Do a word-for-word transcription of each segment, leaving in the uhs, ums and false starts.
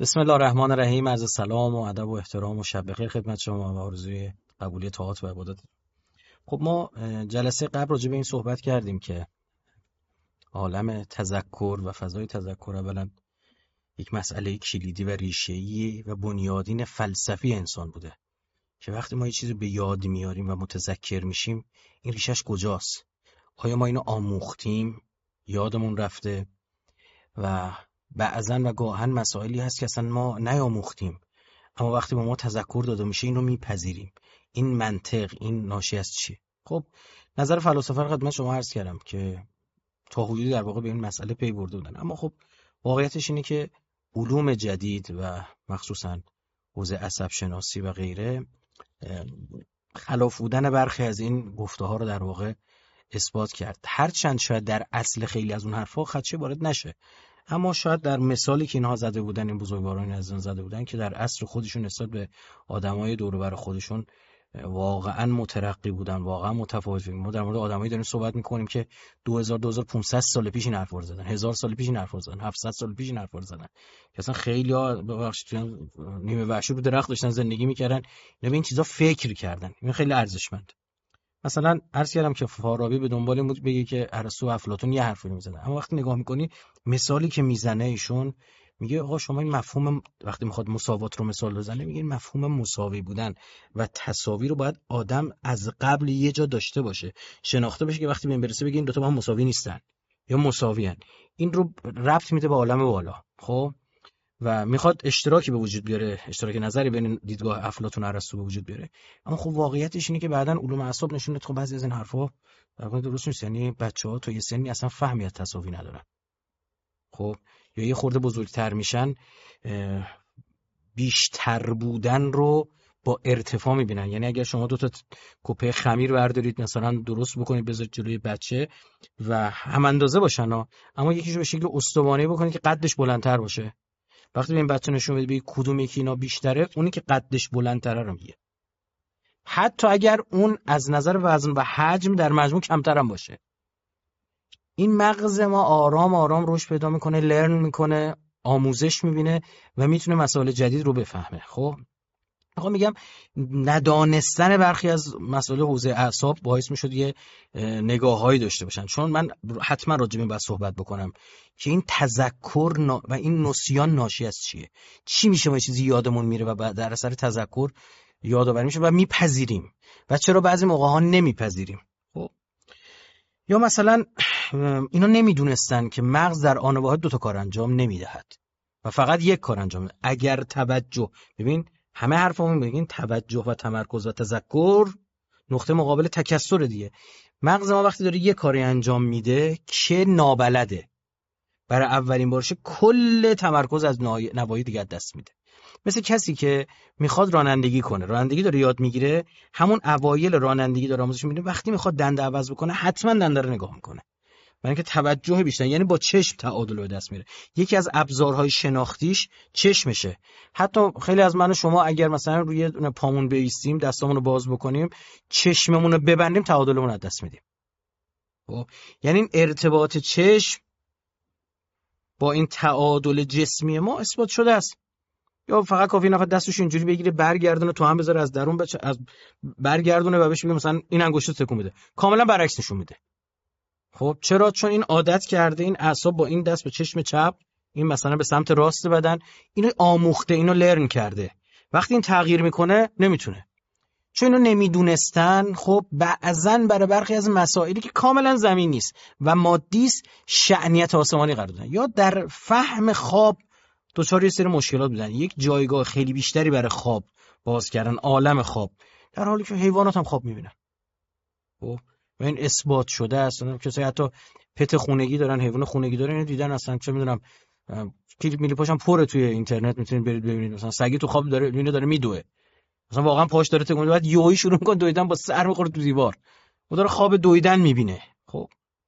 بسم الله الرحمن الرحیم. عرض سلام و ادب و احترام و شب بخیر خدمت شما و آرزوی قبولی طاعات و عبادت. خب ما جلسه قبل راجع به این صحبت کردیم که عالم تذکر و فضای تذکر اولا یک مسئله کلیدی و ریشه‌ای و بنیادین فلسفی انسان بوده که وقتی ما یه چیزی به یاد میاریم و متذکر میشیم این ریشش کجاست؟ آیا ما اینو آموختیم؟ یادمون رفته؟ و بعضا و گاهن مسائلی هست که اصلا ما نیاموختیم، اما وقتی با ما تذکر داده میشه این رو میپذیریم. این منطق، این ناشی از چیه؟ خب نظر فلاسفه رو خدمت شما عرض کردم که تا حدودی در واقع به این مسئله پی برده بودن، اما خب واقعیتش اینه که علوم جدید و مخصوصا حوزه عصب شناسی و غیره خلاف بودن برخی از این گفته ها رو در واقع اثبات کرد. هرچند شاید در اصل خیلی از اون حرفا خدشه وارد نشه، اما شاید در مثالی که اینها زده بودن، این بزرگواران از اون زده بودن که در اصل خودشون نسبت به آدمای دور و بر خودشون واقعا مترقی بودن، واقعا متفاوت بودن. ما در مورد آدمایی داریم صحبت می‌کنیم که دو هزار دو هزار و پانصد سال پیش این حرفا رو زدن، هزار سال پیش این حرفا رو زدن، هفتصد سال پیش این حرفا رو زدن که اصلا خیلی‌ها ببخشید نیمه وحشی رو درخت داشتن زندگی می‌کردن، اینا به این چیزا فکر کردن. این خیلی ارزشمند. مثلا عرض کردم که فارابی به دنبال این بود بگه که ارسطو و افلاطون یه حرفی میزنن، اما وقتی نگاه میکنی مثالی که میزنه ایشون میگه آقا شما این مفهوم، وقتی میخواد مساوات رو مثال بزنه میگه این مفهوم مساوی بودن و تساوی رو باید آدم از قبل یه جا داشته باشه، شناخته بشه که وقتی به این برسه بگه این دو تا با هم مساوی نیستن یا مساویان. این رو ربط میده به عالم بالا. خب و میخواد اشتراکی به وجود بیاره، اشتراک نظری بین دیدگاه افلاطون و ارسطو به وجود بیاره. اما خب واقعیتش اینه که بعدن علوم اعصاب نشون داد خب بعضی از این حرفا در واقع درست نیست. یعنی بچه‌ها تا یه سنی اصلا فهمی از تساوی ندارن. خب یا یه خورده بزرگتر میشن بیشتر بودن رو با ارتفاع میبینن. یعنی اگر شما دو تا کپه خمیر بردارید مثلا درست بکنید بذارید جلوی بچه و هم اندازه باشن ها، اما یکیشو به شکل استوانه‌ای بکنید که قدش بلندتر باشه، وقتی به این بچه نشون بدی بگی کدوم یکی اینا بیشتره، اونی که قدش بلندتره رو میگه، حتی اگر اون از نظر وزن و حجم در مجموع کمتر هم باشه. این مغز ما آرام آرام رشد پیدا میکنه، لرن میکنه، آموزش میبینه و میتونه مسائل جدید رو بفهمه. خب آقا میگم ندانستن برخی از مسائل حوزه اعصاب باعث میشد یه نگاههایی داشته باشن، چون من حتما راجع به این بحث صحبت بکنم که این تذکر و این نسیان ناشی از چیه، چی میشه ما چیزی یادمون میره و در اثر تذکر یادآوری میشه و میپذیریم و چرا بعضی موقع ها نمیپذیریم. خب یا مثلا اینا نمیدونستن که مغز در آن واحد دو تا کار انجام نمیدهد و فقط یک کار انجام میده. اگر توجه، ببین همه حرفمون میگن توجه و تمرکز و تذکر نقطه مقابل تکثر دیگه. مغز ما وقتی داره یه کاری انجام میده که نابلده، برای اولین بارش کل تمرکز از نواحی دیگه دست میده. مثل کسی که میخواد رانندگی کنه، رانندگی داره یاد میگیره، همون اوایل رانندگی داره آموزش میبینه، وقتی میخواد دنده عوض بکنه حتما دنده رو نگاه میکنه، برای اینکه توجه بیشتر، یعنی با چشم تعادل به دست میره. یکی از ابزارهای شناختیش چشمشه. حتی خیلی از من و شما اگر مثلا روی پامون بایستیم، دستامون رو باز بکنیم، چشممون رو ببندیم، تعادلمون رو از دست میدیم. خب یعنی این ارتباط چشم با این تعادل جسمی ما اثبات شده است. یا فقط کافی نفر دستش اینجوری بگیره برگردونه تو هم بذاره از درون بچه از برگردونه و بهش بگه مثلا این انگشتو تکون بده، کاملا برعکس نشون میده. خب چرا؟ چون این عادت کرده این اعصاب با این دست به چشم چپ، این مثلا به سمت راست بدن، اینو آموخته، اینو لرن کرده. وقتی این تغییر میکنه نمیتونه، چون اینو نمیدونستن. خب بعضن برای برخی از مسائلی که کاملا زمین نیست و مادی است شأنیت آسمانی قرار دادن، یا در فهم خواب دچار یه سری مشکلات بودن، یک جایگاه خیلی بیشتری برای خواب باز کردن، عالم خواب، در حالی که حیوانات هم خواب میبینن. خب و این اثبات شده است. کسایی حتی پت خونگی دارن، حیوان خونگی دارن، اینو دیدن اصلا، چه میدونم کلیپ میلی پاشم پره توی اینترنت، میتونید برید ببینید مثلا سگی تو خواب داره اینو داره میدوه، مثلا واقعا پاش داره تکون میده، بعد یوهی شروع میکنه دویدن، با سر میخوره تو دیوار، و داره خواب دویدن میبینه. خب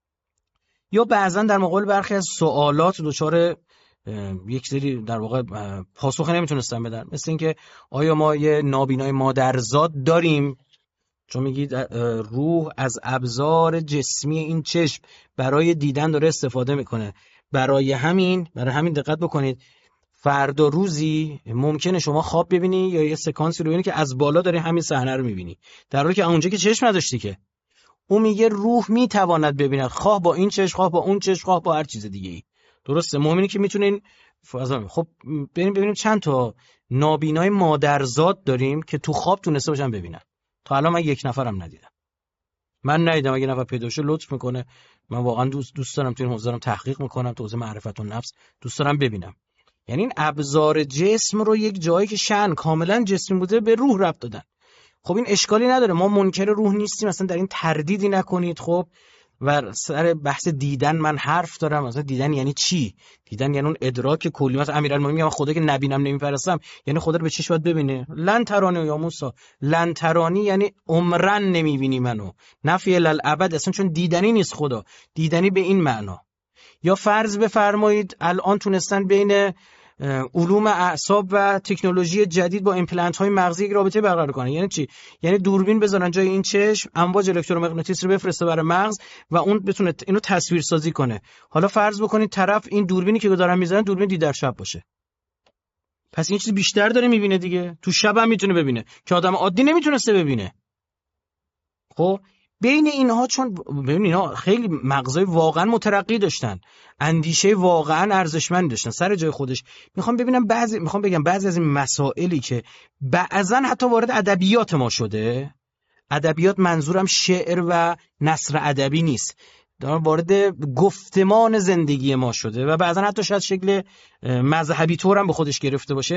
یا بعضا در مقابل برخی از سوالات دچار یک سری در واقع پاسخ نمیتونستن بدن، مثل اینکه آیا ما یه نابینای مادرزاد داریم؟ چون میگید روح از ابزار جسمی این چشم برای دیدن داره استفاده میکنه، برای همین برای همین دقت بکنید فردا روزی ممکنه شما خواب ببینی یا یه سکانسی رو ببینی که از بالا داری همین صحنه رو میبینی، در حالی که اونجا که چشم نداشتی که. اون میگه روح میتواند ببیند، خواه با این چشم، خواه با اون چشم، خواه با هر چیز دیگه ای. درسته؟ مؤمنی که میتونه این فضا. خب بریم ببینیم چند تا نابینای مادرزاد داریم که تو خواب تونسته باشن ببینن. تا الان من یک نفرم ندیدم. من ندیدم. اگه نفر پیدا شه لطف میکنه، من واقعا دوست دوست دارم تو این حوزه تحقیق میکنم، تو حوزه معرفت النفس دوست دارم ببینم. یعنی این ابزار جسم رو یک جایی که شأن کاملا جسمی بوده به روح ربط دادن. خب این اشکالی نداره، ما منکر روح نیستیم، مثلا در این تردیدی نکنید. خب و سر بحث دیدن من حرف دارم. مثلا دیدن یعنی چی؟ دیدن یعنی اون ادراک کلی. مثلا امیرالمومنین میگه من خدا که نبینم نمیپرستم، یعنی خدا رو به چشم باید ببینه. لن ترانی یا موسی، لن ترانی یعنی عمرن نمیبینی منو، نفی الابد، اصلا چون دیدنی نیست خدا، دیدنی به این معنا. یا فرض بفرمایید الان تونستن بین علوم اعصاب و تکنولوژی جدید با ایمپلنت های مغزی یک رابطه برقرار کنن. یعنی چی؟ یعنی دوربین بذارن جای این چشم، امواج الکترومغناطیسی رو بفرسته برای مغز و اون بتونه اینو تصویر سازی کنه. حالا فرض بکنید طرف این دوربینی که دارن میزنن دوربین دیدار شب باشه، پس این چیز بیشتر داره میبینه دیگه، تو شب هم میتونه ببینه که آدم عادی نمیتونسته ببینه. خب بین اینها، چون ببین اینا خیلی مغزای واقعا مترقی داشتن، اندیشه واقعا ارزشمند داشتن سر جای خودش. میخوام ببینم بعضی میخوام بگم بعضی از این مسائلی که بعضا حتی وارد ادبیات ما شده، ادبیات منظورم شعر و نثر ادبی نیست، دارم وارد گفتمان زندگی ما شده و بعضا حتی شاید شکل مذهبی طور هم به خودش گرفته باشه.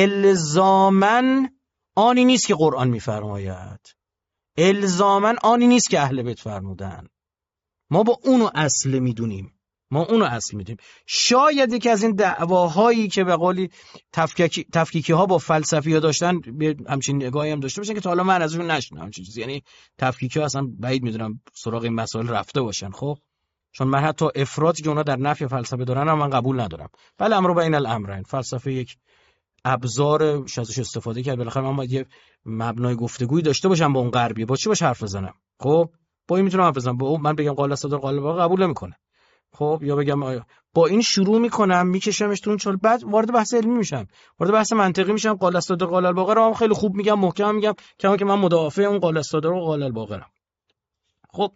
الزاماً آنی نیست که قرآن میفرماید، الزاماً آنی نیست که اهل بیت فرمودن. ما با اونو اصل میدونیم، ما اونو اصل میدونیم. شاید یکی از این دعواهایی که به قولی تفکیکی تفکیکی ها با فلسفی ها داشتن همچین نگاهی هم داشته باشن که تا حالا من ازشون نشنیدم همچین چیزی. یعنی تفکیکی ها اصلا بعید میدونم سراغ این مسائل رفته باشن. خب چون من حتی افراطی که اونا در نفی فلسفه دارن هم من قبول ندارم. بله امر بین الامرین، فلسفه یک ابزار ازش استفاده کرد، بالاخره من باید یه مبنای گفتگویی داشته باشم با اون غربی، با چی باش حرف بزنم؟ خب با این میتونم حرف بزنم، با من بگم قال صدر قال باقر قبول نمیکنه. خب یا بگم با این شروع میکنم میکشمش تو اون چال، بعد وارد بحث علمی میشم، وارد بحث منطقی میشم. قال صدر قال باقر رو خیلی خوب میگم، محکم میگم، کما که من مدافع اون قال صدر و قال باقرم. خب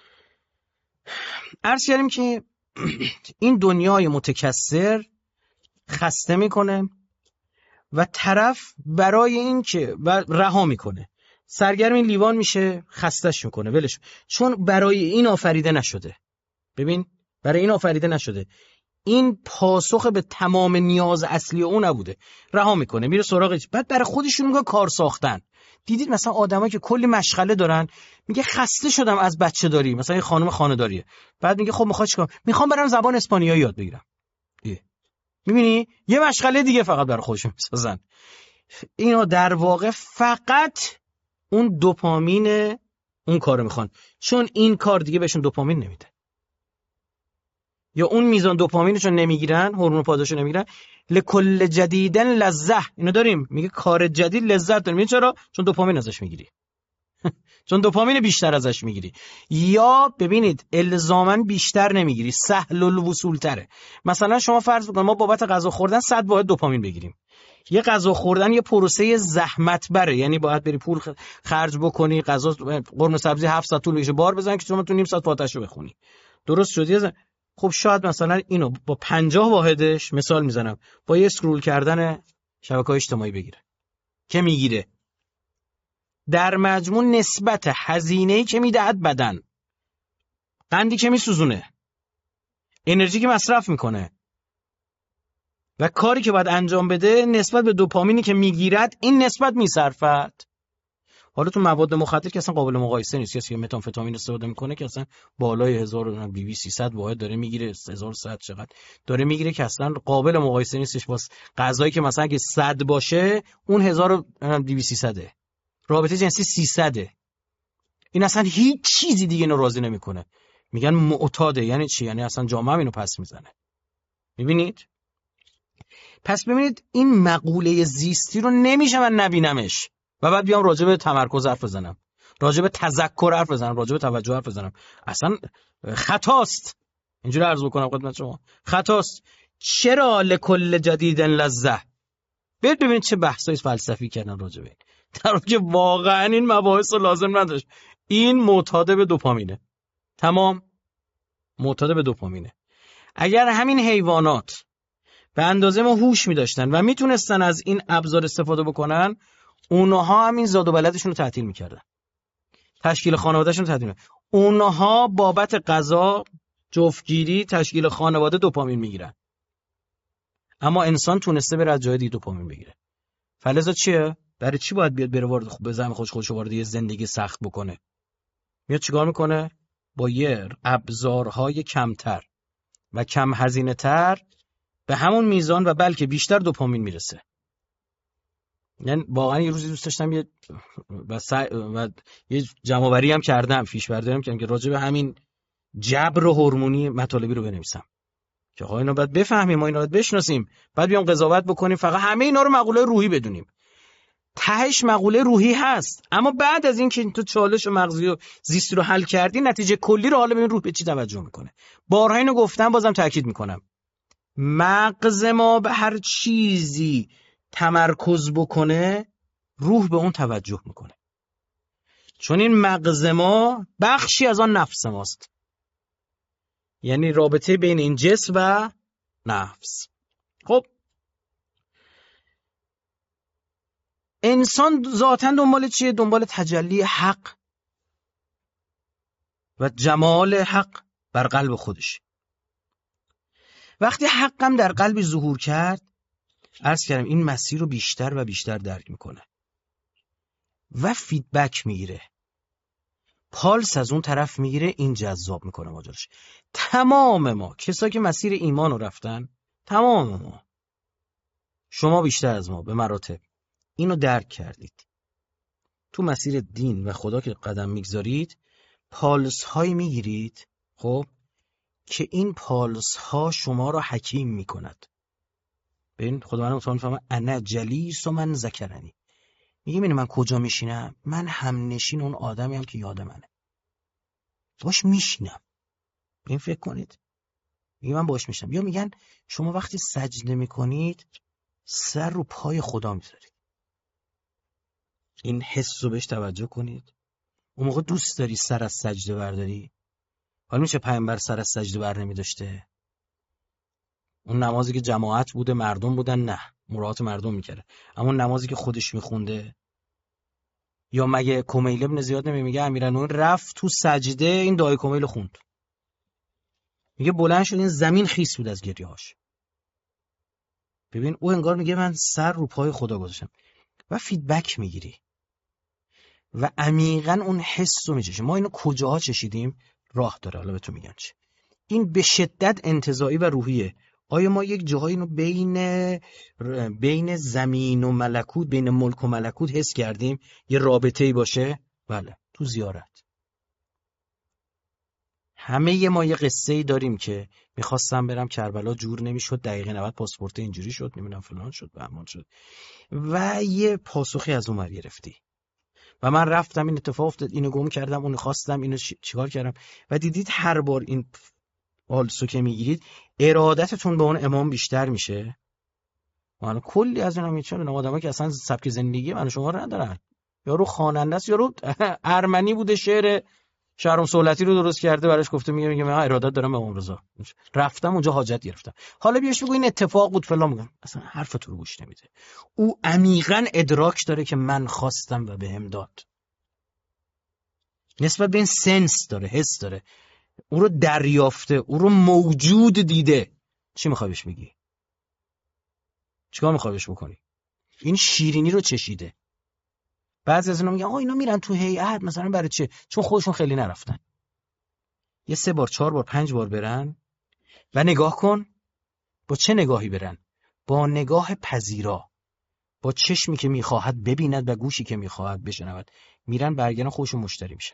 عرض کردیم که این دنیای متکثر خسته میکنه و طرف برای این که رها میکنه، سرگرم این لیوان میشه، خستش میکنه، ولش، چون برای این آفریده نشده. ببین برای این آفریده نشده، این پاسخ به تمام نیاز اصلی اون نبوده، رها میکنه میره سراغش. بعد برای خودشون میگه کار ساختن. دیدید مثلا آدمایی که کلی مشغله دارن، میگه خسته شدم از بچه داری، مثلا این خانم خانه‌داریه، بعد میگه خب میخواد چیکار؟ میخوام برم زبان اسپانیایی یاد بگیرم. میبینی یه مشغله دیگه فقط برای خودشون میسازن. اینا در واقع فقط اون دوپامین اون کارو میخوان، چون این کار دیگه بهشون دوپامین نمیده، یا اون میزان دوپامینشون نمیگیرن، هورمون پاداشو نمیگیرن. لکل جدیدن لذة، اینو داریم، میگه کار جدید لذت داره. چرا؟ چون دوپامین ازش میگیری چون دوپامین بیشتر ازش میگیری. یا ببینید الزاماً بیشتر نمیگیری، سهل الوصول تره. مثلا شما فرض بکن ما بابت غذا خوردن صد واحد دوپامین بگیریم. یه غذا خوردن یه پروسه زحمت بره، یعنی باید بری پول خرج بکنی، غذا قرمه سبزی هفت ساعت طول میشه بار بزن که شما تو نیم ساعت فاتحه‌شو بخونی. درست شد؟ خب شاید مثلا اینو با پنجاه واحدش، مثال میزنم، با یه اسکرول کردن شبکه‌های اجتماعی بگیره که میگیره. در مجموع نسبت هزینه‌ای که میدهد بدن، قندی که میسوزونه، انرژی که مصرف میکنه و کاری که باید انجام بده نسبت به دوپامینی که میگیرد، این نسبت میصرفد. حالا تو مواد مخدر که اصلا قابل مقایسه نیست، کسی که متامفتامین استفاده میکنه که اصلا بالای هزار و دویست سیصد واحد داره میگیره، هزار و صد چقدر داره میگیره که اصلا قابل مقایسه نیستش با غذایی که مثلا اگه صد باشه اون هزار و دویست سیصده، رابطه جنسی سیصده. این اصلا هیچ چیزی دیگه اینو راضی نمیکنه، میگن معتاده. یعنی چی؟ یعنی اصلا جامعه اینو پس میزنه. میبینید؟ پس ببینید این مقوله زیستی رو نمیشه من نبینمش و بعد بیام راجع به تمرکز حرف بزنم، راجع به تذکر حرف بزنم، راجع به توجه حرف بزنم. اصلا خطاست. اینجوری عرض بکنم خدمت شما، خطاست. چرا لکل جدید لذة؟ برید ببینید چه بحثای فلسفی کردن راجع به این، در حالی که واقعا این مباحث رو لازم نداشت. این معتاد به دوپامینه، تمام معتاد به دوپامینه. اگر همین حیوانات به اندازه ما هوش می داشتن و میتونستن از این ابزار استفاده بکنن، اونها همین زاد و ولدشون رو تعطیل میکردن، تشکیل خانوادهشون رو تعطیل میکردن. اونها بابت غذا، جفتگیری، تشکیل خانواده دوپامین میگیرن. اما انسان تونسته بره از جای دیگه دوپامین بگیره. فلزا چیه؟ برای چی باید بیاد بره وارد خب بزنه خوش خودش وارد یه زندگی سخت بکنه؟ میاد چیکار میکنه؟ با یه ابزارهای کمتر و کم هزینه تر به همون میزان و بلکه بیشتر دوپامین میرسه. یعنی واقعا یه روزی دوست داشتم یه و, س... و یه جمع‌آوری هم کردم، فیش بردارم کردم که راجع به همین جبر و هورمونی مطالبی رو بنویسم که آقا اینا باید بفهمیم، ما اینا باید بشناسیم، بعد بیام قضاوت بکنیم، فقط همه اینا رو مقوله روحی بدونیم. تهش مقوله روحی هست، اما بعد از این که تو چالش مغزی و زیستی رو حل کردی، نتیجه کلی رو حالا ببین روح به چی توجه میکنه. بارها اینو گفتم، بازم تاکید میکنم، مغز ما به هر چیزی تمرکز بکنه، روح به اون توجه میکنه، چون این مغز ما بخشی از آن نفس ماست. یعنی رابطه بین این جسم و نفس. خب انسان ذاتاً دنبال چیه؟ دنبال تجلی حق و جمال حق بر قلب خودش. وقتی حقم در قلبی ظهور کرد، عرض کردم این مسیر رو بیشتر و بیشتر درک میکنه و فیدبک میگیره، پالس از اون طرف میگیره، این جذاب میکنه ماجراش. تمام ما کسایی که مسیر ایمان رو رفتن، تمام ما، شما بیشتر از ما به مراتب اینو درک کردید. تو مسیر دین و خدا که قدم میگذارید، پالس هایی میگیرید خب که این پالس ها شما را حکیم میکند. ببین خدا من مطمئن فهمه انا جلیس و من ذکرنی، میگه من کجا میشینم؟ من هم نشین اون آدمی هم که یاد منه، باش میشینم. این فکر کنید، میگه من باش میشینم. یا میگن شما وقتی سجده میکنید سر رو پای خدا میذارید. این حس رو بهش توجه کنید. اون موقع دوست داری سر از سجده برداری؟ حالا میشه پیامبر سر از سجده بر نمیداشته؟ اون نمازی که جماعت بوده، مردم بودن، نه مراعات مردم میکرده. اما نمازی که خودش میخونده، یا مگه کمیل ابن زیاد نمیگه امیرالمومنین رفت تو سجده این دعای کمیل خوند، میگه بلند شد این زمین خیس بود از گریه‌هاش. ببین او انگار میگه من سر رو پای خدا گذاشتم و فیدبک میگیری و عمیقاً اون حس رو میچشی. ما اینو کجاها چشیدیم؟ راه داره، حالا بهتون میگم چی. این به شدت انتزاعی و روحیه. آیا ما یک جاهایی اینو بین بین زمین و ملکوت، بین ملک و ملکوت حس کردیم یه رابطه‌ای باشه؟ بله، تو زیارت. همه ما یه قصه‌ای داریم که میخواستم برم کربلا، جور نمیشد، دقیقه نود پاسپورت اینجوری شد، نمیدونم فلان شد، بهمان شد و یه پاسخی از اون گرفتی و من رفتم، این اتفاق افتاد، اینو گم کردم، اونو خواستم، اینو چیکار کردم و دیدید هر بار این پالسو که میگیرید ارادتتون به اون امام بیشتر میشه. من کلی از اینا میچنن آدمایی که اصلا سبک زندگی من شما رو ندارن، یارو خواننده است، یارو ارمنی بوده، شعر شهرام سهولتی رو درست کرده، براش گفته میگه میگه من ارادت دارم به امام رضا، رفتم اونجا حاجت گرفتم. حالا بیاش بگو این اتفاق بود فلان، میگم اصلا حرف تو رو گوش نمیده. او عمیقاً ادراک داره که من خواستم و بهم داد. نسبت به این سنس داره، حس داره، او رو دریافته، او رو موجود دیده. چی میخوای بهش بگی؟ چیکار میخوای بهش بکنی؟ این شیرینی رو چشیده. بعضی از اینا میگن آ اینا میرن تو هیئت مثلا برای چه؟ چون خودشون خیلی نرفتن. یه سه بار، چهار بار، پنج بار برن و نگاه کن با چه نگاهی برن؟ با نگاه پذیرا، با چشمی که میخواهد ببیند و گوشی که میخواهد بشنود. میرن برگردن خودشون مشتری میشن.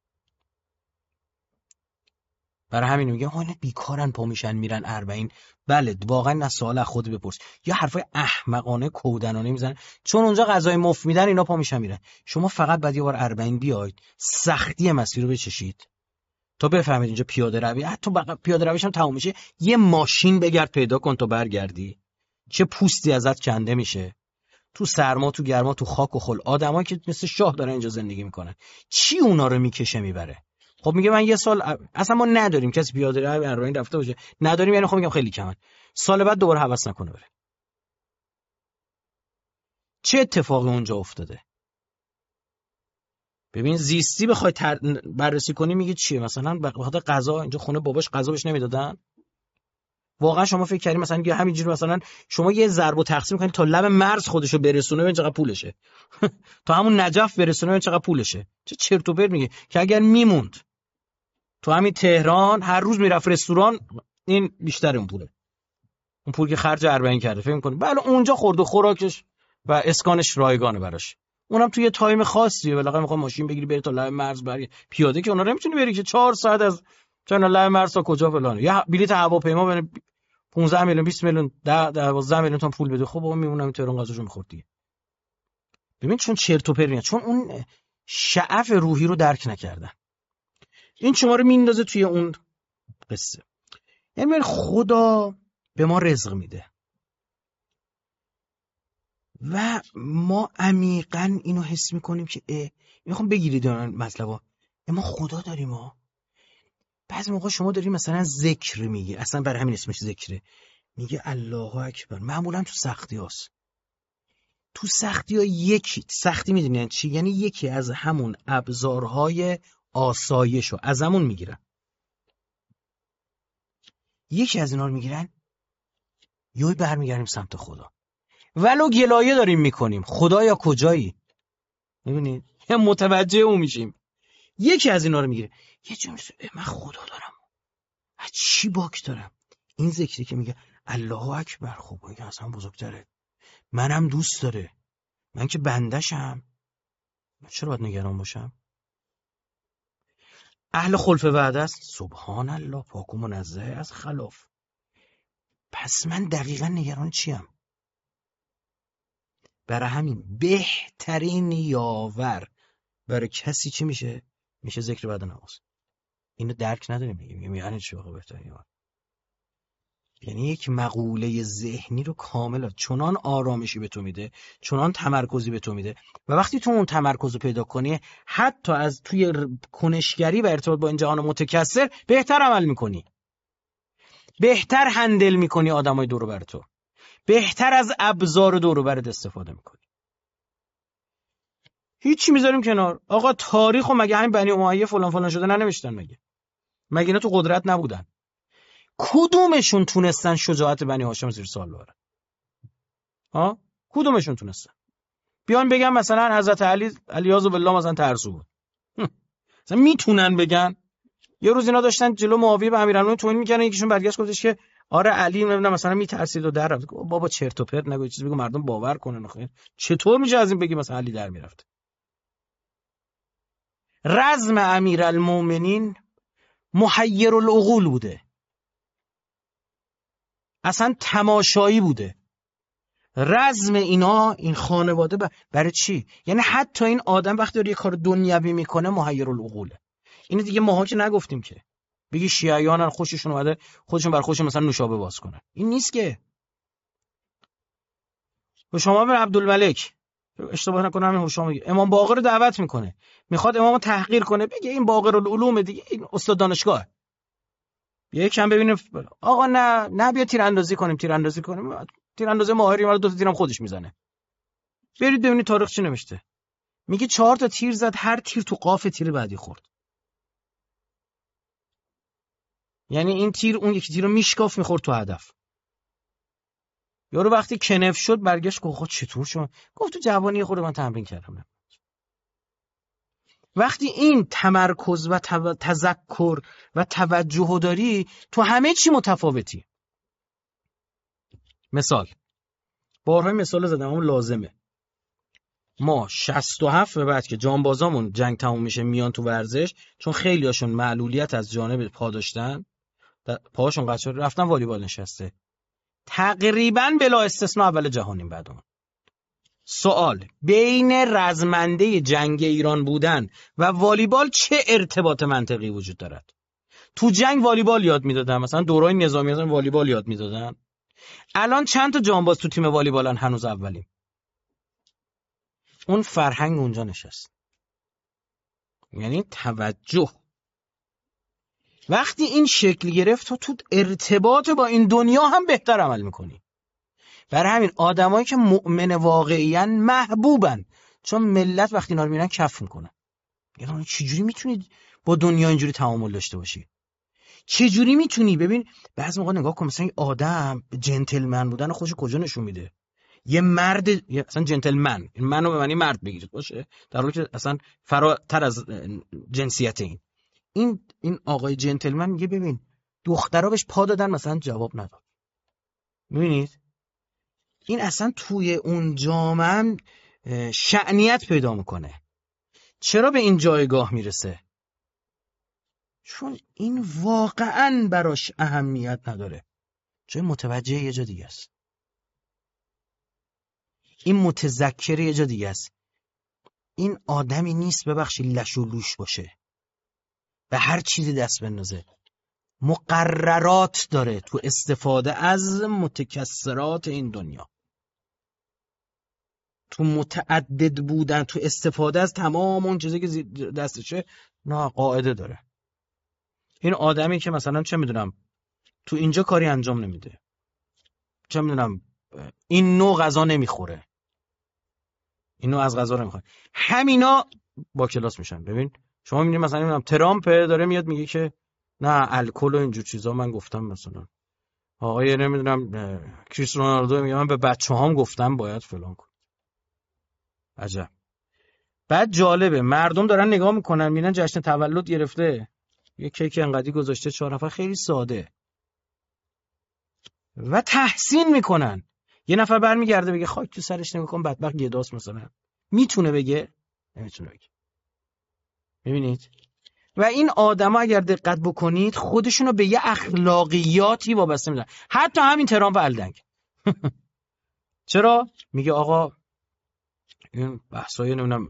برای همین میگه ها اینا بیکارن پا میشن میرن اربعین. بله واقعا از سوال از خود بپرس. یا حرفای احمقانه کودنانه میزنن چون اونجا غذای مفت میدن، اینا پا میشن میرن. شما فقط بعد یه بار اربعین بیاید، سختی مسیر رو بچشید تا بفهمید اینجا پیاده روی، حتی پیاده رویش هم تموم میشه یه ماشین بگرد پیدا کن تا برگردی، چه پوستی ازت کنده میشه تو سرما، تو گرما، تو خاک و خل. آدمایی که مثل شاه دارن اینجا زندگی میکنن، چی اونا رو میکشه میبره؟ خب میگه من یه سال اصلا ما نداریم کسی پیاده روی اربعین رفته باشه، نداریم، یعنی خب میگم خیلی کمن، سال بعد دوباره هوس نکنه بره. چه اتفاقی اونجا افتاده؟ ببین زیستی بخوای تر... بررسی کنی میگه چیه؟ مثلا بخاطر غذا اینجا خونه باباش غذا بهش نمیدادن؟ واقعا شما فکر کردین مثلا یه همینجوری مثلا شما یه ضرب و تقسیم کنید تا لب مرز خودشو برسونه ببین چقدر پولشه تا همون نجف برسونه ببین چقدر پولشه؟ چه چرت و پرت میگه که اگر میموند تو همین تهران هر روز میرفت رستوران این بیشتر اون پوله، اون پول که خرج اربعین کرده. فکر می‌کنی بله اونجا خورد و خوراکش و اسکانش رایگانه براش، اونم توی یه تایم خاصیه، بالاخره میخواد ماشین بگیری بری تا لب مرز بری، پیاده که اونا نمیتونی بری که چهار ساعت از چون لب مرز تا کجا فلانه، یا بلیط هواپیما بره پانزده میلیون بیست میلیون ده دوازده میلیون تا پول بده. خب بابا میمونم تهران غذاشو میخورد دیگه. ببین چون چرت و پرت میاد، چون اون شعف روحی رو درک نکردن. این شما رو میندازه توی اون قصه. یعنی خدا به ما رزق میده و ما عمیقاً اینو حس میکنیم که اه میخوام بگیرید مطلبا ما خدا داریم. ما بعضی موقع شما داری مثلا ذکر میگی، اصلا برای همین اسمش ذکره، میگه الله اکبر، معمولا تو سختی هاست. تو سختی ها یکی سختی میدونی یعنی چی؟ یعنی یکی از همون ابزارهای آسایش رو از همون میگیرن، یکی از اینا رو میگیرن یوی برمیگردیم سمت خدا، ولو گلایه داریم میکنیم خدایا کجایی؟ میبینید یا متوجه اون میشیم. یکی از اینا رو میگیره یه جور من خدا دارم، از چی باک دارم؟ این ذکری که میگه الله اکبر، خب این اصلا بزرگتره، منم دوست داره، من که بندشم، من چرا باید نگران باشم؟ اهل خلف وعده است، سبحان الله، پاک و منزه از خلاف. پس من دقیقا نگران چیم؟ برای همین بهترین یاور برای کسی چی میشه؟ میشه ذکر بعد نماز. اینو درک نداریم، میگیم یعنی چی واقعا بهترین یاور؟ یعنی یک مقوله ذهنی رو کاملا چنان آرامشی به تو میده، چنان تمرکزی به تو میده و وقتی تو اون تمرکز رو پیدا کنی حتی از توی کنشگری و ارتباط با این جهان متکثر بهتر عمل میکنی، بهتر هندل میکنی آدمای دور و بر تو، بهتر از ابزار دور و برت استفاده میکنی. هیچی میذاریم کنار. آقا تاریخو مگه همین بنی امیه فلان فلان شده ننوشتن؟ مگه مگه اینا تو قدرت نبودن؟ کدومشون تونستن شجاعت بنی هاشم زیر سوال ببرن؟ ها کدومشون تونستن؟ بیان بگن مثلا حضرت علی علیاذ بالله مثلا ترسو بود، مثلا میتونن بگن؟ یه روز اینا داشتن جلو معاویه به امیرالمومنین توهین میکردن، یکیشون برگشت گفتش که آره علی نمیدونم مثلا میترسید و در رفت. بابا چرت و پرت نگو، چیزی بگو مردم باور کنن. آخه چطور میشه از این بگی مثلا علی در میرفت؟ رزم امیرالمومنین محیر العقول بوده، اصلا تماشایی بوده. رزم اینا این خانواده ب... برای چی؟ یعنی حتی این آدم وقتی داره یه کار دنیوی میکنه محیر العقوله. اینو دیگه ماها که نگفتیم که بگی شیعیان خوششون اومده خودشون بر خودشون مثلا نوشابه باز کنن، این نیست که. و شما به عبدالملک اشتباه نکنم همین هوشام میگه امام باقر رو دعوت میکنه، میخواد امامو تحقیر کنه، بگه این باقر العلوم دیگه، این استاد دانشگاه. یکم ببینیم آقا نه نه بیا تیراندازی کنیم، تیراندازی کنیم، تیراندازی ماهری ولی دو تا تیرم خودش میزنه. برید ببینید تاریخ چی نوشته. میگه چهار تا تیر زد، هر تیر تو قاف تیر بعدی خورد. یعنی این تیر اون یکی تیر رو میشکاف میخورد تو هدف. یارو وقتی کنف شد برگشت گفت خود چطور شد؟ گفت تو جوانی خود من تمرین کردم. وقتی این تمرکز و تذکر و توجه داری تو همه چی متفاوتی. مثال بارهای مثال زدم، اون لازمه. ما شصت و هفت به بعد که جانبازامون جنگ تموم میشه میان تو ورزش، چون خیلی هاشون معلولیت از جانب پا داشتن، پاهاشون قطع شد، رفتن والیبال نشسته. تقریبا بلا استثناء اول جهانیم بعد اون. سوال بین رزمنده جنگ ایران بودن و والیبال چه ارتباط منطقی وجود دارد؟ تو جنگ والیبال یاد میدادن، مثلا دورای نظامی مثلا والیبال یاد میدادن. الان چند تا جانباز تو تیم والیبالن هنوز اولیم. اون فرهنگ اونجا نشست. یعنی توجه وقتی این شکل گرفت تو تو ارتباط با این دنیا هم بهتر عمل میکنی. برای همین آدمایی که مؤمن واقعیاً محبوبن، چون ملت وقتی اینا رو میبینن کف میکنن. یعنی چجوری میتونید با دنیا اینجوری تعامل داشته باشی؟ چجوری میتونی؟ ببین بعضی موقع نگاه کن، مثلا یه آدم جنتلمن بودن خودش کجا نشون میده؟ یه مرد اصلا جنتلمن، این منو به معنی مرد بگیرید باشه، در حالی که اصلا فراتر از جنسیت این این این آقای جنتلمن میگه ببین دخترها بهش پا دادن مثلا جواب نداد. میبینید این اصلا توی اون جامعه شأنیت پیدا میکنه. چرا به این جایگاه میرسه؟ چون این واقعاً براش اهمیت نداره، چون متوجه یه جا دیگه است. این متذکر یه جا دیگه است. این آدمی نیست ببخشی لش و لوش باشه به هر چیزی دست بندازه. مقررات داره تو استفاده از متکثرات این دنیا، تو متعدد بودن، تو استفاده از تمام اون چیزی که دستشه، نه قاعده داره. این آدمی که مثلا چه میدونم تو اینجا کاری انجام نمیده، چه میدونم این نوع غذا نمیخوره، این نوع از غذا نمیخوره، همینا با کلاس میشن. ببین شما میبینید مثلا نمیدونم ترامپ داره میاد میگه که نه الکل و اینجور چیزا من گفتم، مثلا آقای نمیدونم کریس رونالدو میگه من به بچه‌هام گفتم باید فلان کن. عجب. بعد جالبه مردم دارن نگاه میکنن میبینن جشن تولد گرفته، یه کیک انقدی گذاشته چهار نفر، خیلی ساده، و تحسین میکنن. یه نفر برمیگرده بگه خاک تو سرش نمیکن بدبخت گداست مثلا، میتونه بگه؟ نمیتونه بگه. میبینید؟ و این آدما اگر دقت بکنید خودشونو به یه اخلاقیاتی وابسته میدن. حتی همین ترامپ الدنگ چرا؟ میگه آقا این بحثای نمیدونم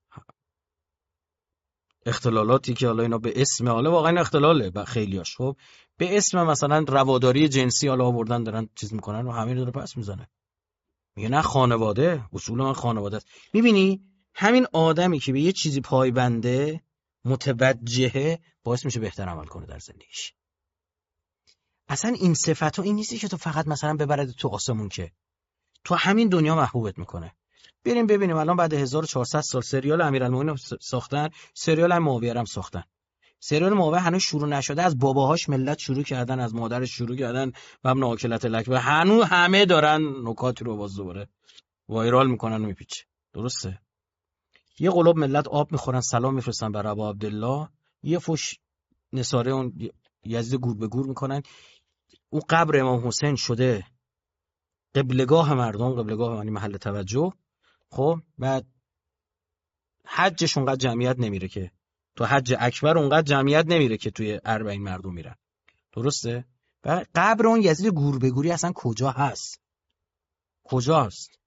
اختلالاتی که حالا اینا به اسم، حالا واقعا اختلاله خیلیاش، خب به اسم مثلا رواداری جنسی حالا آوردن دارن چیز میکنن و همین رو پس میزنه. میگه نه خانواده، اصول من خانواده است. میبینی همین آدمی که به یه چیزی پایبنده، متوجهه، باعث میشه بهتر عمل کنه در زندگیش. اصلا این صفت و این نیستی که تو فقط مثلا ببرد تو آسمون، که تو همین دنیا محبوبت میکنه. بریم ببینیم الان بعد هزار و چهارصد سال سریال امیرالمومنین ساختن، سریال معاویه هم ساختن. سریال معاویه هنوز شروع نشده، از باباهاش ملت شروع کردن، از مادرش شروع کردن و ابن عاکلة لک، و هنوز همه دارن نکاتی رو باز دوباره وایرال میکنن و میپیچه. درسته؟ یه قلوب ملت آب میخورن، سلام میفرستن بر ابا عبدالله، یه فوش نصاره اون یزید گور به گور میکنن. اون قبر امام حسین شده قبلگاه مردم، قبلگاه یعنی محل توجه. خب بعد حجش اونقدر جمعیت نمیره که تو حج اکبر اونقدر جمعیت نمیره که توی اربعین مردم میرن. درسته؟ و قبر اون یزید گور به گوری اصلا کجا هست؟ کجاست؟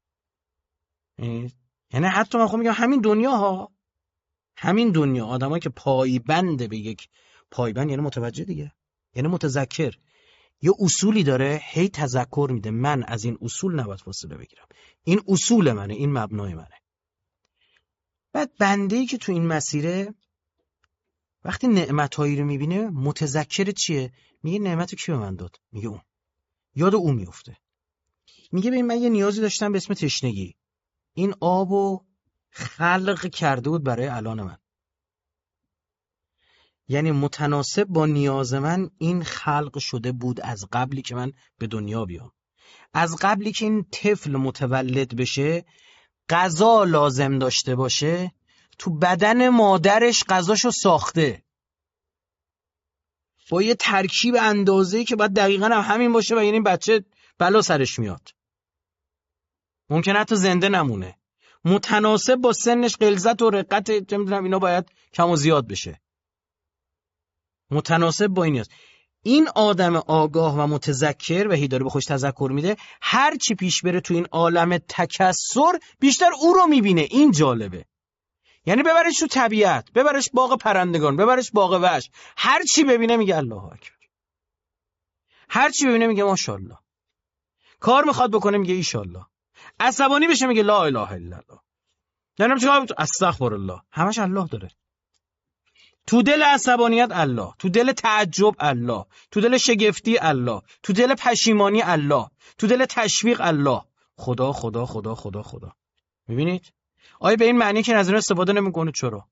یعنی حتی من خود میگم همین دنیا ها، همین دنیا آدمایی که پایبند به یک پایبند، یعنی متوجه دیگه، یعنی متذکر، یه اصولی داره، هی تذکر میده من از این اصول نباید فاصله بگیرم، این اصول منه، این مبنای منه. بعد بنده‌ای که تو این مسیره وقتی نعمتایی رو میبینه متذکر چیه؟ میگه نعمتو کی به من داد؟ میگه اون، یاد اون میفته. میگه ببین من یه نیازی داشتم به اسم تشنگی، این آبو خلق کرده بود برای الان من، یعنی متناسب با نیاز من این خلق شده بود از قبلی که من به دنیا بیام، از قبلی که این طفل متولد بشه غذا لازم داشته باشه، تو بدن مادرش غذاشو ساخته با یه ترکیب اندازه‌ای که باید دقیقاً هم همین باشه و یعنی بچه بلا سرش میاد، ممکنه حتی زنده نمونه، متناسب با سنش غلظت و رقت نمیدونم اینا باید کم و زیاد بشه، متناسب با این نیاز. این آدم آگاه و متذکر و هی داره به خوش تذکر میده، هر چی پیش بره تو این عالم تکثر بیشتر او رو میبینه. این جالبه، یعنی ببرش تو طبیعت، ببرش باغ پرندگان، ببرش باغ وحش، هر چی ببینه میگه الله اکبر، هر چی ببینه میگه ماشاءالله، کار میخواد بکنه میگه ایشالله، عصبانی بشه میگه لا اله الا الله، یعنی چیکار استغفر الله، همش الله داره. تو دل عصبانیت الله، تو دل تعجب الله، تو دل شگفتی الله، تو دل پشیمانی الله، تو دل تشویق الله. خدا خدا خدا خدا خدا. میبینید؟ آیا به این معنی که از این استفاده نمیکنه؟ چرا؟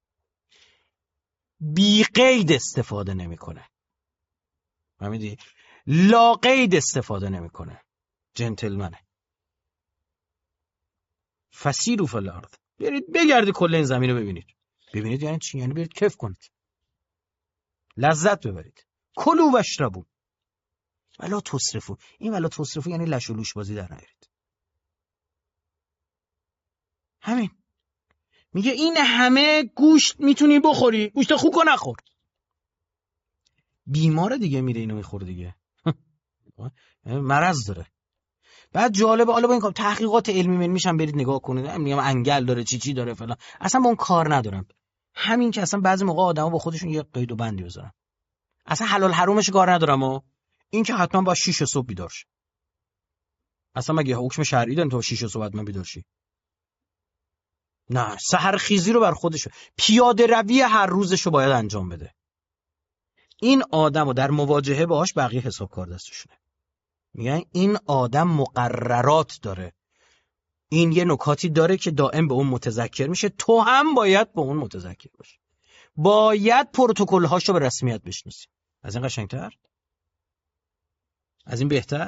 بی قید استفاده نمیکنه. فهمیدی؟ لا قید استفاده نمیکنه. جنتلمنه. فسیروا فی الارض. برید بگردید کل این زمین رو ببینید. ببینید یعنی چی؟ یعنی برید کیف کنید. لذت ببرید. کلوا و اشربوا. ولا تسرفوا. این ولا تسرفوا یعنی لش و لوش بازی در نیارید. همین. میگه این همه گوشت میتونی بخوری، گوشت خوک نخور. بیمار دیگه میره اینو میخوره دیگه. مرض داره. بعد جالبه، حالا با این تحقیقات علمی من میشم برید نگاه کنید، میگم انگل داره چی چی داره فلان، اصلا با اون کار ندارم. همین که اصلا بعضی موقع آدما با خودشون یه قید و بندی بذارن، اصلا حلال حرامش کار ندارم. و این که حتما با شش صبح بیدار شه. اصلا مگه حکم شرعی داره تو شش صبح حتما بیدار شی؟ نه، سحر خیزی رو بر خودش، پیاده روی هر روزشو باید انجام بده. این آدمو در مواجهه باهاش بقیه حساب کار دستشونه. میگن این آدم مقررات داره، این یه نکاتی داره که دائم به اون متذکر میشه، تو هم باید به اون متذکر باشی، باید پروتکل هاشو به رسمیت بشناسی. از این قشنگتر؟ از این بهتر؟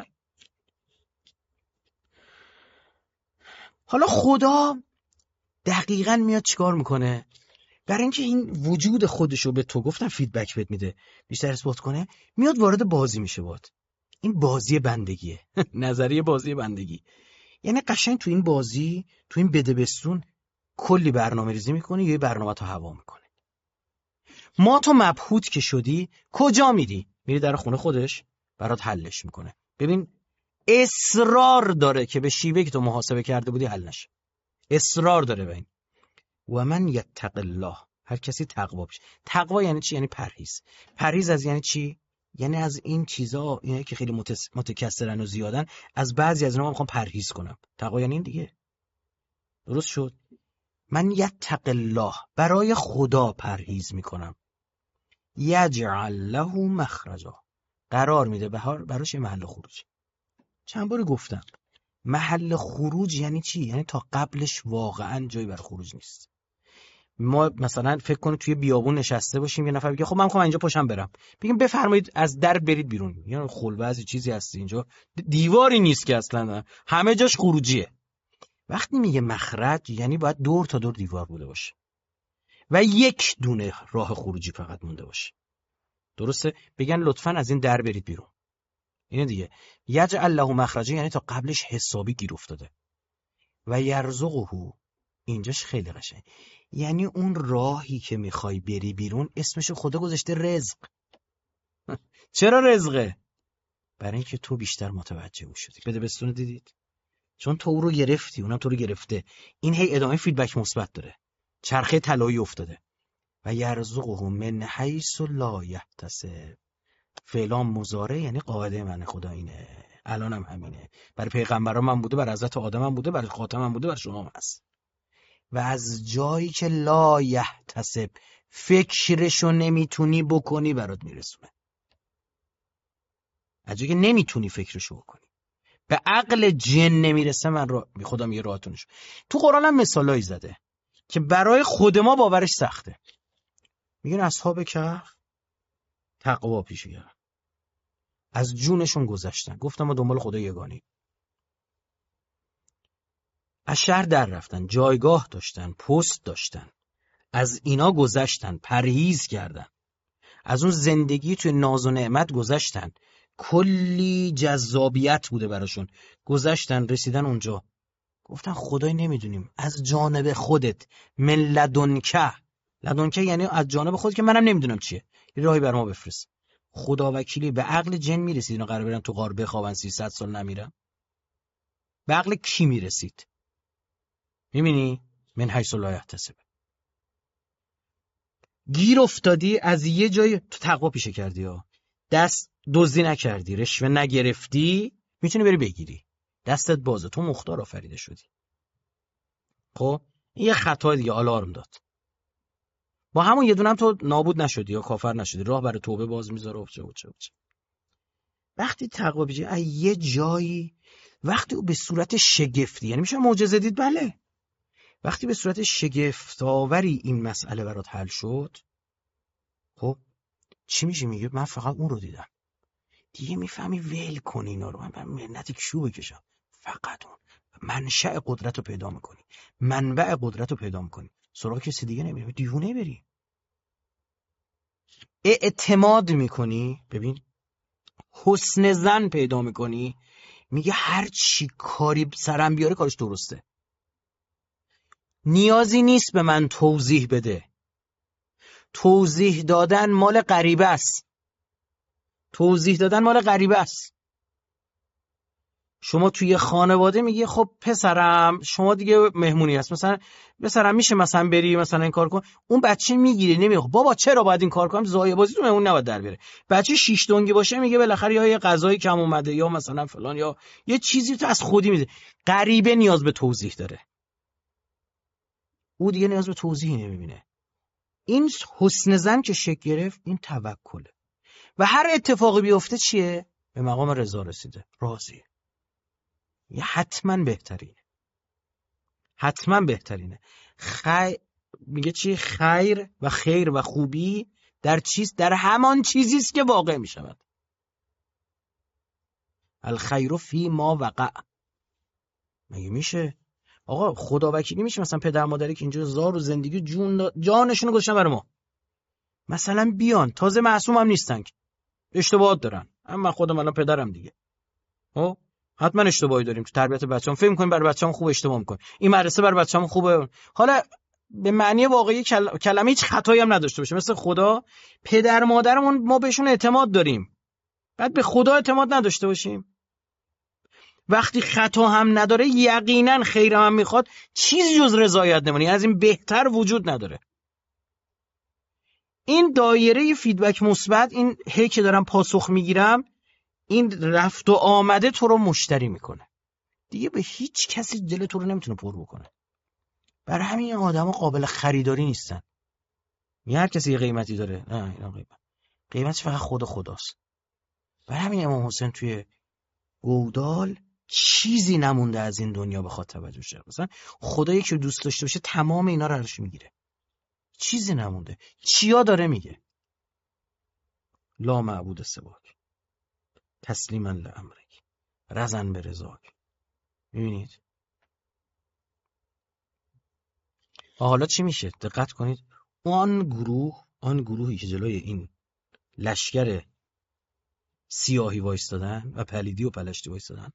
حالا خدا دقیقاً میاد چیکار میکنه؟ برای اینکه این وجود خودشو به تو گفتم فیدبک بهت میده، بیشتر اثبات کنه، میاد وارد بازی میشه باهات. این بازی بندگیه. نظریه بازی بندگی. یعنی قشنگ تو این بازی، تو این بدبستون کلی برنامه ریزی میکنه، یه برنامه تو هوا میکنه. ما تو مبهوت که شدی کجا میری؟ میری در خونه خودش برات حلش میکنه. ببین اصرار داره که به شیوه که تو محاسبه کرده بودی حل نشه. اصرار داره به این. و من یتق الله، هر کسی تقوا بشه. تقوا یعنی چی؟ یعنی پرهیز. پرهیز از یعنی چی؟ یعنی از این چیزا، یعنی که خیلی متس... متکثرن و زیادن، از بعضی از اینا من میخوام پرهیز کنم. تقوا یعنی این دیگه. درست شد؟ من یتق الله، برای خدا پرهیز میکنم. یجعل له مخرجا، قرار میده بهار براش محل خروج. چند باری گفتم محل خروج یعنی چی؟ یعنی تا قبلش واقعا جایی برای خروج نیست. ما مثلا فکر کنید توی بیابون نشسته باشیم، یه نفر بگه خب من میخوام اینجا پاشم برم، بگیم بفرمایید از در برید بیرون، یعنی خلبه از چیزی هست اینجا، دیواری نیست که اصلا، همه جاش خروجیه. وقتی میگه مخرج یعنی باید دور تا دور دیوار بوده باشه و یک دونه راه خروجی فقط مونده باشه. درسته؟ بگن لطفاً از این در برید بیرون. اینه دیگه. یجعل له مخرجا یعنی تا قبلش حسابی گیر افتاده. و یرزقه، اینجاش خیلی قشنگ، یعنی اون راهی که میخوای بری بیرون اسمشو خدا گذاشته رزق. چرا رزقه؟ برای اینکه تو بیشتر متوجه اون شدی. بده بستون دیدید؟ چون تو رو گرفتی، اونم تو رو گرفته. این هی ادامه فیدبک مثبت داره، چرخه طلایی افتاده. و یرزقه من حیث لا یحتسب، فعلان مضارع یعنی قاعده من خدا اینه، الانم هم همینه، برای پیغمبرام هم بوده، برای حضرت آدم هم بوده، برای خاتم هم بوده، برای شما هم هست. و از جایی که لا یحتسب، فکرشو نمیتونی بکنی، برات میرسونه. از جایی که نمیتونی فکرشو بکنی، به عقل جن نمیرسه، من را خدا میگه راهتونش. تو قرآن هم مثالایی زده که برای خود ما باورش سخته. میگن اصحاب کهف تقوا پیشه کردن، از جونشون گذشتن، گفتم ما دنبال خدا یگانی، از شهر در رفتن، جایگاه داشتن، پست داشتن، از اینا گذشتن، پرهیز کردن، از اون زندگی توی ناز و نعمت گذشتن، کلی جذابیت بوده براشون، گذشتن، رسیدن اونجا، گفتن خدای نمیدونیم، از جانب خودت، من لدنکه، لدنکه یعنی از جانب خودت که منم نمیدونم چیه، یه راهی بر ما بفرست. خدا وکیلی به عقل جن میرسید اینا قرار برن تو غار بخوابن سیصد سال نمیرن؟ به عقل کی میرسید؟ میبینی؟ من حیث لا یحتسب. گیر افتادی از یه جای، تو تقوا پیشه کردی ها، دست دزدی نکردی، رشوه نگرفتی، میتونی بری بگیری، دستت بازه، تو مختار آفریده شدی. خب این یه خطا دیگه، آلارم داد. با همون یه دونم تو نابود نشدی یا کافر نشدی، راه برای توبه باز میذاره. چه و چه و چه. وقتی تقوا بیجی از یه جایی، وقتی او به صورت شگفتی، یعنی میشه معجزه دید، بله، وقتی به صورت شگفت‌آوری این مسئله برات حل شد، خب چی میشه؟ میگه من فقط اون رو دیدم. دیگه میفهمی ول کنی اینا رو، من منتی کشو بکشم، فقط اون. منشأ قدرت رو پیدا میکنی، منبع قدرت رو پیدا میکنی، سراغ کسی دیگه نمیری، دیوونه بری. اعتماد میکنی، ببین حسن ظن پیدا میکنی، میگه هر چی کاری سرم بیاره کارش درسته، نیازی نیست به من توضیح بده. توضیح دادن مال غریبه است. توضیح دادن مال غریبه است. شما توی خانواده میگی خب پسرم شما دیگه مهمونی هست، مثلا پسرم میشه مثلا بری مثلا این کار کن، اون بچه میگیره نمیگه بابا چرا باید این کار کنم، زایه بازی تو مهمون نباید در بره. بچه شیش دنگی باشه میگه بالاخره یا یه غذای کم اومده یا مثلا فلان یا یه چیزی تو از خودی میده. غریبه نیاز به توضیح داره، او دیگه نیاز به توضیحی نمیبینه. این حسن ظن که شکل گرفت، این توکله و هر اتفاقی بیفته چیه؟ به مقام رضا رسیده، راضیه، یه حتما بهترینه، حتما بهترینه. خیر میگه چی؟ خیر و خیر و خوبی در چیز، در همان چیزی است که واقع می شود. الخیر فی ما وقع. مگه میشه آقا خدا وکیلی میشه مثلا پدر مادری که اینجا زار و زندگی جون جانشون رو گذاشتن برای ما، مثلا بیان تازه معصوم هم نیستن، اشتباهات دارن، اما خودم الان پدرم دیگه، ها حتما اشتباهی داریم تو تربیت بچه‌ام، فکر می‌کنیم برای بچه‌ام خوب اشتباه می‌کنیم، این مدرسه برای بچه‌ام خوبه، حالا به معنی واقعی کل... کلمه هیچ خطایی هم نداشته باشه. مثل خدا، پدر مادرمون ما بهشون اعتماد داریم، بعد به خدا اعتماد نداشته باشیم؟ وقتی خطا هم نداره یقینا خیرم هم میخواد، چیزی جز رضایت نمونی، از این بهتر وجود نداره. این دایره فیدبک مثبت، این هی که دارم پاسخ میگیرم، این رفت و آمده تو رو مشتری میکنه، دیگه به هیچ کسی دل تو رو نمیتونه پر بکنه. برای همین این آدما قابل خریداری نیستن. یه هر کسی یه قیمتی داره، نه اینا قیمت قیمتش فقط خود خداست. برای همین امام حسین توی گودال چیزی نمونده از این دنیا بخواد توجه شه. مثلا خدا یکی رو دوست داشته باشه تمام اینا رو ازش میگیره، چیزی نمونده. چیا داره میگه؟ لا معبود سواک تسلیما لامرک رضا برضاک. میبینید حالا چی میشه؟ دقت کنید، آن گروه آن گروهی که جلوی این لشکر سیاهی وایستادن و پلیدی و پلشتی وایستادن،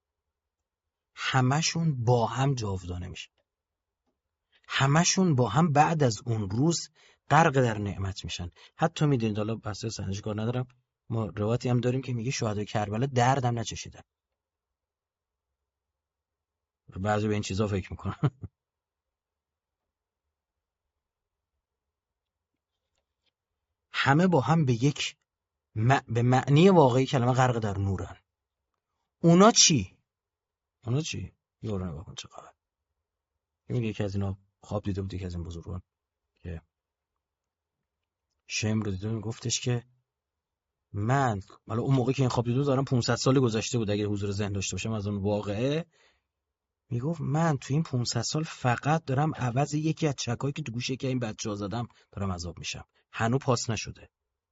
همشون با هم جاودانه میشن، همشون با هم بعد از اون روز غرق در نعمت میشن. حتی میدونید، حالا بحث سنجش کار ندارم، ما روایتی هم داریم که میگه شهدای کربلا دردم نچشیدن. بعضی به این چیزا فکر میکنن. همه با هم به یک م... به معنی واقعی کلمه غرق در نورن. اونا چی؟ اونا چی؟ یه رو نگاه کن چه خبر. میگه یکی از اینا خواب دیده بود، یکی از این بزرگان که شم رو دیده، گفتش که من حالا اون موقع که این خواب دیده دارم پانصد سال گذشته بود، اگه حضور ذهن داشته باشم از اون واقعه، میگفت من تو این پانصد سال فقط دارم عوض یکی از چکایی که تو گوشه که این بچه‌ها زدم دارم عذاب میشم، هنوز پاس نشده.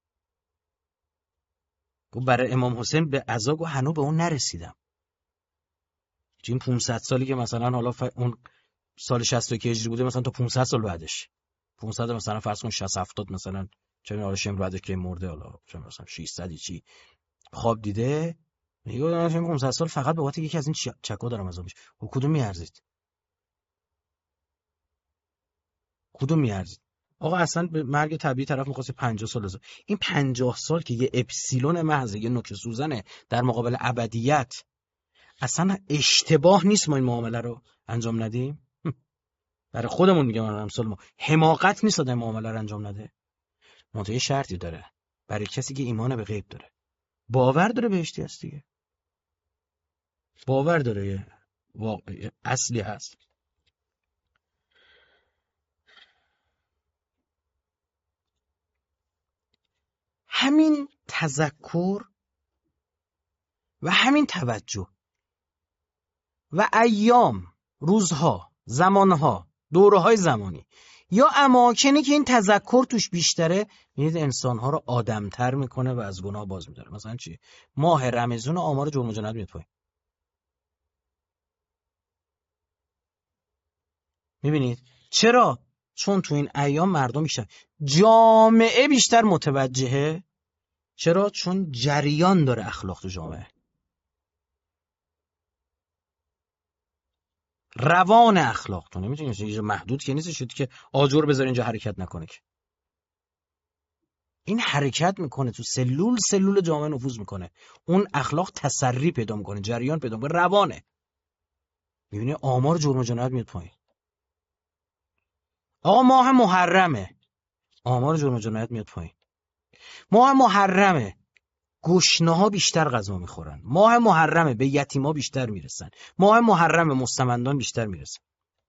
گفت برای امام حسین به عذاب و هنوز به اون نرسیدم. تو این پانصد سالی که مثلا حالا ف... اون سال شصت و یک هجری بوده، مثلا تا پانصد سال بعدش، پانصد مثلا فرض کن شصت هفتاد مثلا، چه حالا شم بعدش که مرده، حالا چه مثلا ششصد چی خواب دیده، میگه من پانصد سال فقط به واسه یکی از این چکا دارم عذاب میشم. و کدوم میارزید؟ کدوم میارزید؟ آقا اصلا به مرگ طبیعی طرف می‌خواسته پنجاه سال ازا. این پنجاه سال که یه اپسیلون محض، یه نوک سوزنه در مقابل ابدیت، اصلا اشتباه نیست ما این معامله رو انجام ندیم. برای خودمون میگم، امثال ما حماقت نیست آدم معامله رو انجام نده. منتها شرطی داره، برای کسی که ایمان به غیب داره، باور داره بهشتی هست دیگه، باور داره یه واقعی اصلی هست. همین تذکر و همین توجه و ایام، روزها، زمانها، دوره‌های زمانی یا اماکنی که این تذکر توش بیشتره، می‌بینید انسان‌ها رو آدم‌تر میکنه و از گناه باز می‌داره. مثلا چی؟ ماه رمضان آمار جرم و جنایت میاد پایین. می‌بینید؟ چرا؟ چون تو این ایام مردم بیشتر، جامعه بیشتر متوجهه. چرا؟ چون جریان داره اخلاق تو جامعه، روان اخلاق تو نمیتونی اینجا محدود که نیست شد که آجر بذار اینجا حرکت نکنه، که این حرکت میکنه تو سلول سلول جامعه نفوذ میکنه، اون اخلاق تسری پیدا میکنه، جریان پیدا میکنه، روانه. میبینی آمار جرم و جنایت میاد پایین. آقا ماه محرمه، آمار جرم و جنایت میاد پایین. ماه محرمه، گشنه‌ها بیشتر غذا میخورن. ماه محرمه، به یتیما بیشتر میرسن. ماه محرمه، مستمندان بیشتر میرسن.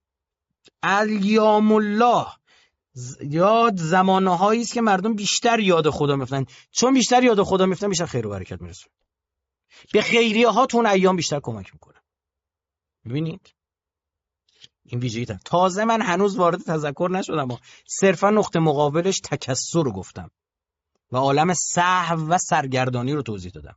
ایام الله یاد زمانهایی است که مردم بیشتر یاد خدا میفتن، چون بیشتر یاد خدا میفتن بیشتر خیر و برکت میرسه، به خیریه ها تو اون ایام بیشتر کمک میکنه. ببینید این ویژگی تا تازه من هنوز وارد تذکر نشدم، صرفا نقطه مقابلش تکثر رو گفتم و عالم سهو و سرگردانی رو توضیح دادم.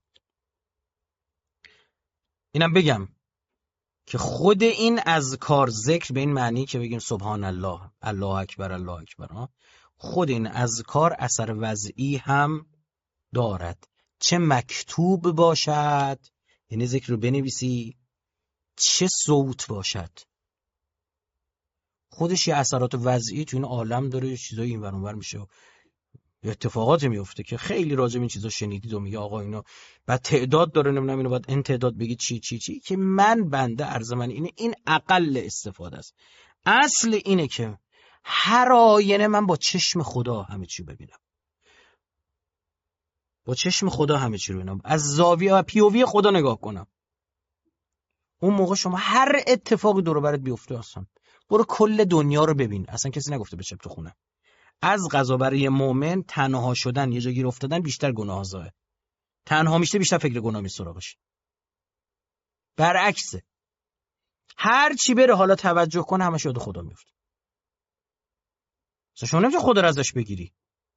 اینم بگم که خود این اذکار، ذکر به این معنی که بگیم سبحان الله، الله اکبر، الله اکبر، خود این اذکار اثر وضعی هم دارد، چه مکتوب باشد، یعنی ذکر رو بنویسی، چه صوت باشد، خودش یه اثرات وضعی تو این عالم داره، چیزایی این ور اون ور میشه، اتفاقاتی میفته که خیلی راجع به این چیزا شنیدید و میگه آقا اینا بعد تعداد داره، نمیدونم اینو بعد این تعداد بگید چی چی چی، که من بنده عرض من اینه، این اقل استفاده است. اصل اینه که هر آینه من با چشم خدا همه چی ببینم، با چشم خدا همه چی رو ببینم، از زاویه و پیووی خدا نگاه کنم. اون موقع شما هر اتفاقی دور و برات بیفته اصلا برو کل دنیا رو ببین، اصلا کسی نگفته بچپ تو خونه. از قضا برای مؤمن تنها شدن، یه جا گیر افتادن بیشتر گناه‌زاه، تنها میشه بیشتر فکر گناه می سراغش. برعکسه، هر چی بره حالا توجه کنه همش یاد خدا میفته. اصلا شما نمیتونی خدا رو ازش بگیری،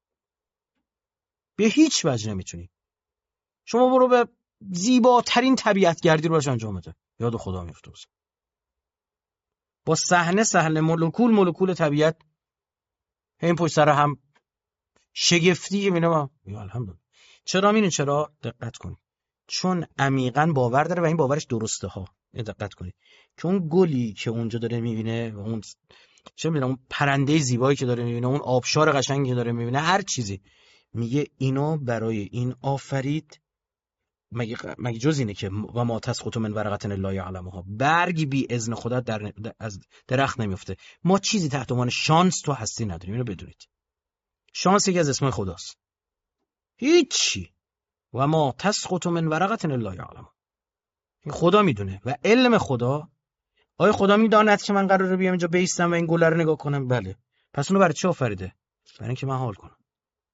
به هیچ وجه نمیتونی. شما برو به زیباترین طبیعتگردی رو براش انجام بده، یاد خدا میفته. با صحنه صحنه مولکول مولکول طبیعت این پشت سر هم شگفتی میبینم. یا الحمدلله. چرا میبینید؟ چرا؟ دقت کنید، چون عمیقاً باور داره و این باورش درسته ها. دقت کنید که اون گلی که اونجا داره میبینه و اون چه میدونم اون پرنده زیبایی که داره میبینه، اون آبشار قشنگی که داره میبینه، هر چیزی میگه اینو برای این آفرید. مگه مگه جز اینه که و ما تسقط من ورقه الا یعلمها، برگ بی اذن خدا در از درخت نمیفته. ما چیزی تحت عنوان شانس تو هستی نداریم، اینو بدونید. شانس یکی از اسمای خداست، هیچی. و ما تسقط من ورقه الا یعلمها، این خدا میدونه و علم خدا. آیا خدا میداند که من قراره بیام اینجا بیستم و این گل رو نگاه کنم؟ بله. پس اونو برای چی آفریده؟ برای اینکه من حال کنم.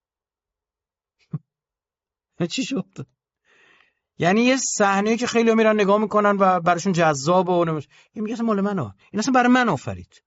چی شد؟ یعنی یه صحنه‌ای که خیلی‌ها میرن نگاه میکنن و براشون جذابه و نمیشه، این میگه اصلا مال منه، این اصلا برای من آفرید،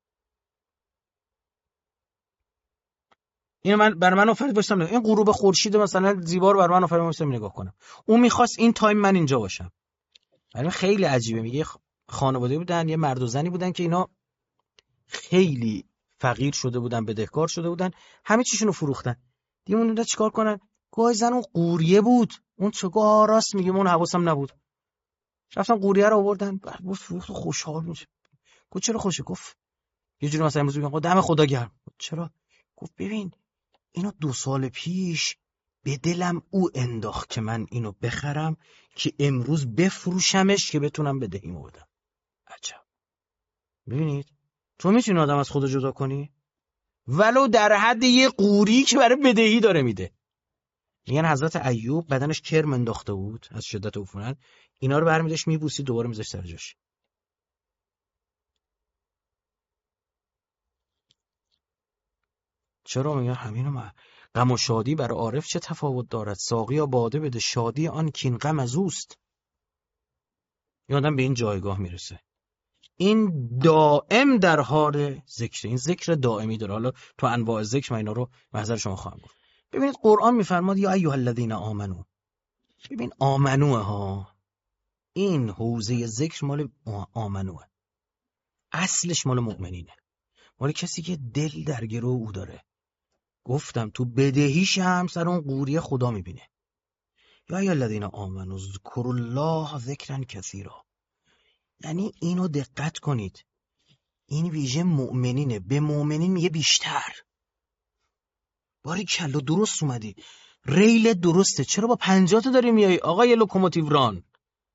این من برای من آفرید باشم، این غروب خورشید مثلا زیبا رو برای من آفرید باشم نگاه کنم. اون میخواست این تایم من اینجا باشم. برای خیلی عجیبه. میگه خانواده بودن، یه مرد و زنی بودن که اینا خیلی فقیر شده بودن، بدهکار شده بودن، همه چیشونو فروختن. دیگه اون چیکار کنن؟ گاهی زن اون قوریه بود، اون چگاه راست میگه، اون حواسم نبود. رفتن قوریه رو آوردن، بعد فروخت، خوشحال میشه. گفت چرا خوشه؟ گفت یه جوری مثلا امروز میگم دم خدا گرم. چرا؟ گفت ببین اینو دو سال پیش به دلم او انداخت که من اینو بخرم که امروز بفروشمش که بتونم بدهیمو بدم. عجب. ببینید تو میتونی آدم از خدا جدا کنی؟ ولو در حد یه قوری که برای بدهی داره میده. میگن حضرت ایوب بدنش کرم انداخته بود از شدت عفونت، اینا رو برمی‌داشت میبوسید دوباره میذاشت سر جاش. چرا؟ میگن همینو. ما غم و شادی برای عارف چه تفاوت دارد؟ ساقی یا باده بده، شادی آن کین غم از اوست. این آدم به این جایگاه میرسه. این دائم در حال ذکر، این ذکر دائمی داره. حالا تو انواع ذکر من اینا رو محضر شما خواهم گفت. ببینید قرآن میفرماد یا ایها الذین آمنو. ببین آمنوه ها، این حوزه ذکر مال آمنوه، اصلش مال مؤمنینه، مال کسی که دل در گرو او داره. گفتم تو بدهیش هم سر اون قوری خدا میبینه. یا ایها الذین آمنو اذکروا الله ذکرا کثیرا. یعنی اینو دقت کنید، این ویژه مؤمنینه. به مؤمنین میگه بیشتر. باریکلا درست اومدی، ریل درسته. چرا با پنجاه تا داری میای آقای لوکوموتیو ران؟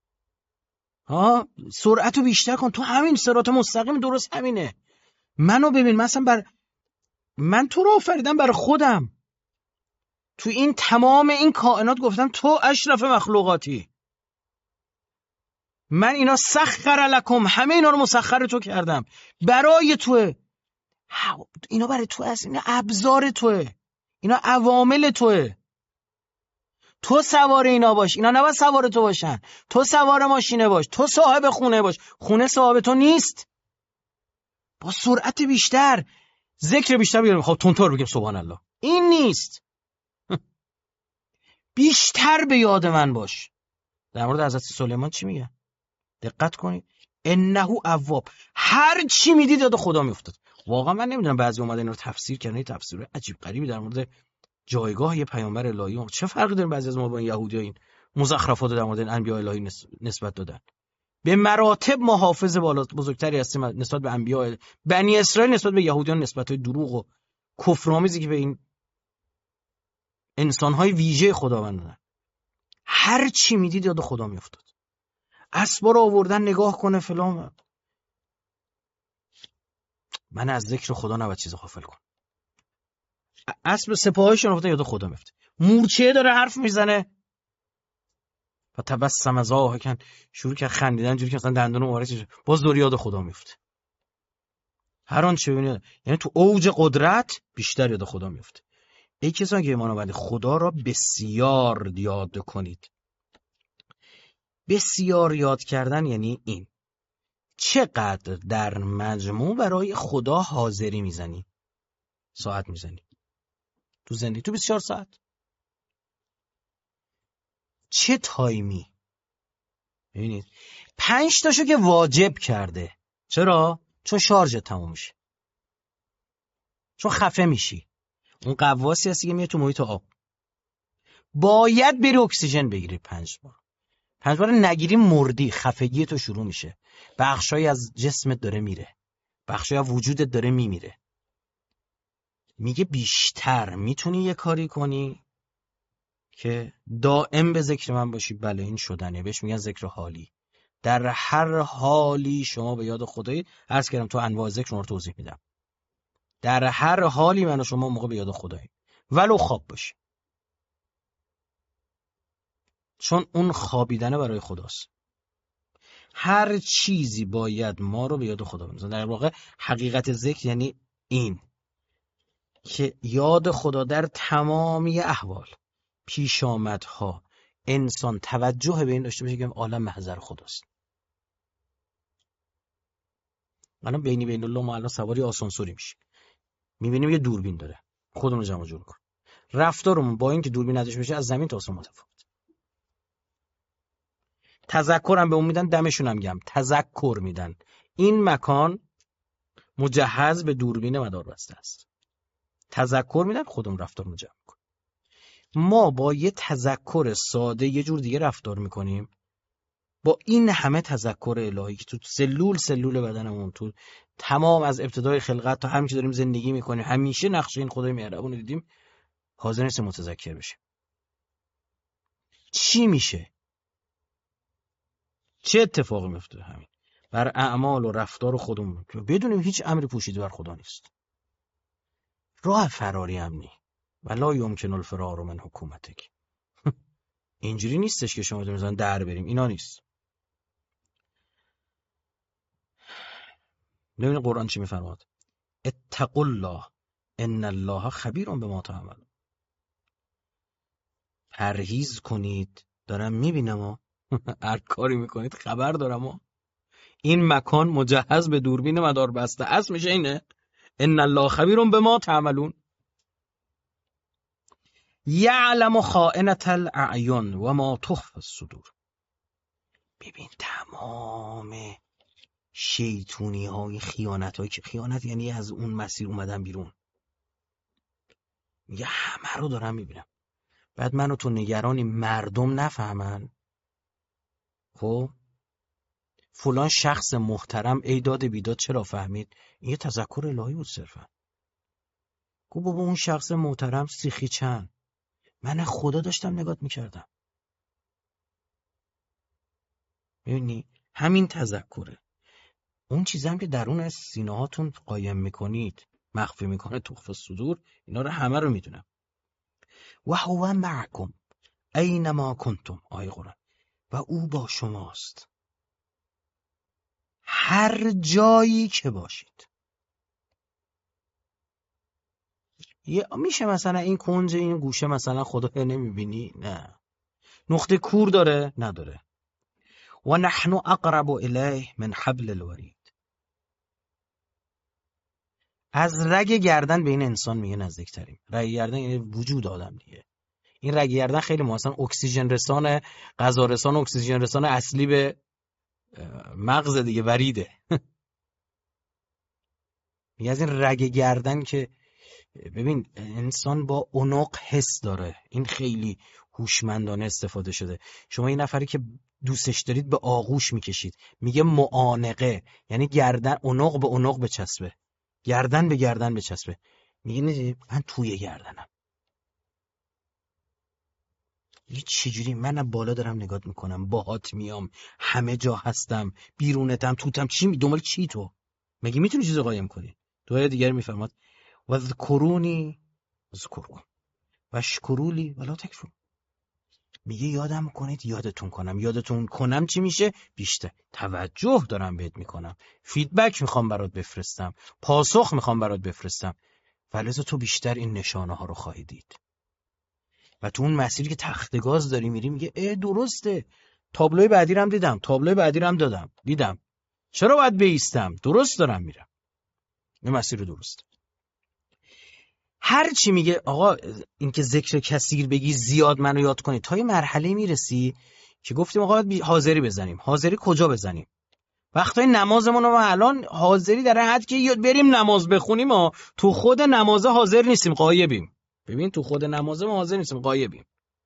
ها سرعتو بیشتر کن. تو همین صراط مستقیم درست همینه. منو ببین، مثلا بر من تو رو آفریدم برای خودم. تو این تمام این کائنات گفتم تو اشرف مخلوقاتی. من اینا سخر لکم، همه اینا رو مسخر تو کردم برای توه. اینا برای تو هست، اینا ابزار توه، اینا عوامل توه. تو سوار اینا باش، اینا نباید سوار تو باشن. تو سوار ماشینه باش، تو صاحب خونه باش، خونه صاحب تو نیست. با سرعت بیشتر، ذکر بیشتر بگیریم. خب تونتور بگیم سبحان الله، این نیست. بیشتر به یاد من باش. در مورد حضرت سلیمان چی میگه؟ دقت کنید، انه اواب. هر چی میدید یاد خدا میافتاد. واقعا من نمیدونم بعضی اومدن اینو تفسیر کردن، تفسیر عجیب غریبی در مورد جایگاه یه پیامبر الهی. چه فرقی داره بعضی از ما با یهودی‌ها این مزخرفات در مورد انبیاء الهی نسبت دادن؟ به مراتب ما حافظ بالا بزرگتری هستیم نسبت به انبیاء بنی اسرائیل، نسبت به یهودیان نسبت‌های دروغ و کفرآمیزی که به این انسان‌های ویژه خداوند دادن. هر چی میدید یاد خدا میافتاد. اسبا رو آوردن نگاه کنه فلان. من از ذکر خدا نباید چیز غافل کنم. اسب سپاهیشون افتاد یاد خدا میفته. مورچه داره حرف میزنه و تبسم ضاحکا، شروع کرد خندیدن جوری که مثلا دندون مبارکش باز دور یاد خدا میفته. هر آن چه ببینید، یعنی تو اوج قدرت بیشتر یاد خدا میفته. ای کسانی که ایمان آورید خدا را بسیار یاد کنید. بسیار یاد کردن یعنی این چقدر در مجموع برای خدا حاضری میزنی، ساعت میزنی تو زندگی، تو بیست و چهار ساعت چه تایمی. ببینید پنج تاشو که واجب کرده. چرا؟ چون شارژ تموم میشه، چون خفه میشی. اون قواسی هستی که میاد تو محیط آب، باید بری اکسیژن بگیری. پنج بار پنج بار نگیری مردی، خفگی تو شروع میشه، بخشایی از جسمت داره میره، بخشایی از وجودت داره میمیره. میگه بیشتر میتونی یه کاری کنی که دائم به ذکر من باشی. بله این شدنه، بهش میگن ذکر حالی. در هر حالی شما به یاد خدایی. عرض کردم تو انواع ذکر رو توضیح میدم. در هر حالی من و شما موقع به یاد خدایی، ولو خواب باشی، چون اون خوابیدنه برای خداست. هر چیزی باید ما رو به یاد خدا بندازه. در واقع حقیقت ذکر یعنی این که یاد خدا در تمامی احوال، پیش آمدها، انسان توجه به این داشته باشه که عالم محضر خداست. الان بینی بین الله ما الان سواری آسانسوری میشه، میبینیم یه دوربین داره، خودمون رو جمع جور کن. رفتارمون با این که دوربین ازش بشه از زمین تا آسمون متفاوت. تذکرم به اون میدن، دمشون هم گرم، تذکر میدن. این مکان مجهز به دوربین مداربسته است. تذکر میدن، خودمون رفتارمون جمع کن. ما با یه تذکر ساده یه جور دیگه رفتار میکنیم. با این همه تذکر الهی که تو سلول سلول بدنمون، تو تمام از ابتدای خلقت تا همین که داریم زندگی میکنیم، همیشه نقشه این خدای مهربون رو دیدیم، حاضر نیستیم متذکر بشیم. چی میشه؟ چه اتفاقی میفته؟ همین بر اعمال و رفتار خودمون که بدونیم هیچ امری پوشیده بر خدا نیست. راه فراری هم نی ولا یمکن الفرار من حکومتک. اینجوری نیستش که شما مثلا در بریم، اینا نیست. ببین قرآن چی میفرماد؟ اتقوا الله ان الله خبیر بما تعملون. پرهیز کنید، دارم میبینم ها هر کاری میکنید خبر دارم ها. این مکان مجهز به دوربین مدار بسته است، میشه اینه ان الله خبیر بما تعملون. یعلم خائنة الاعین و ما تخفی الصدور. ببین تمام شیطونی های خیانت هایی که خیانت یعنی از اون مسیر اومدن بیرون، میگه همه رو دارم میبینم. بعد منو تو نگرانی مردم نفهمن. خب فلان شخص محترم ایداد بیداد چرا فهمید؟ این یه تذکر الهی بود صرفا. گو بابا اون شخص محترم سیخی چند، من خدا داشتم نگات میکردم. ببینی همین تذکره. اون چیزی هم که درون از سینه هاتون قایم میکنید مخفی میکنه تخفی الصدور، اینا رو همه رو میدونم. و هو معکم اینما کنتم. آیه قرآن. و او با شماست هر جایی که باشید. یه میشه مثلا این کنج این گوشه مثلا خدا نمیبینی؟ نه. نقطه کور داره؟ نداره. و نحن اقرب الیه من حبل الورید. از رگ گردن به این انسان میگه نزدیکتریم. رگ گردن یعنی وجود آدم دیگه. این رگ گردن خیلی مهمه، مثلا اکسیژن رسان، غذا رسان، اکسیژن رسان اصلی به مغز دیگه وریده. میگه از این رگ گردن که ببین انسان با عنق حس داره. این خیلی هوشمندانه استفاده شده. شما این نفری که دوستش دارید به آغوش میکشید، میگه معانقه، یعنی گردن عنق به عنق بچسبه، گردن به گردن بچسبه. میگه من توی گردنم. یه چجوری من بالا دارم نگات میکنم، باهات میام، همه جا هستم، بیرونتم، توتم، چی می دنبال چی تو؟ مگه میتونی چیزو قایم کنی؟ دعای دیگر میفرماد و ذکرونی ذکرکم و شکرولی ولا تکفرون. میگه یادم کنید یادتون کنم. یادتون کنم چی میشه؟ بیشتر توجه دارم بهت میکنم، فیدبک میخوام برات بفرستم، پاسخ میخوام برات بفرستم، ولذا تو بیشتر این نشانه ها رو خواهی دید. و تو اون مسیری که تخت گاز داری میری میگه اه درسته، تابلوی بعدی رو هم دیدم، تابلوی بعدی رو هم دادم دیدم، چرا باید بیستم؟ درست دارم میرم، این مسیر درست. هر چی میگه آقا این که ذکر کثیر بگی زیاد منو یاد کنی، تا یه مرحله میرسی که گفتیم آقا حاضری بزنیم. حاضری کجا بزنیم؟ وقتای نمازمون رو الان حاضری در حد که بریم نماز بخونیم، ما تو خود نماز حاضر نیستیم، غایبیم. ببین تو خود نماز ما حاضر نیستیم، غایبیم.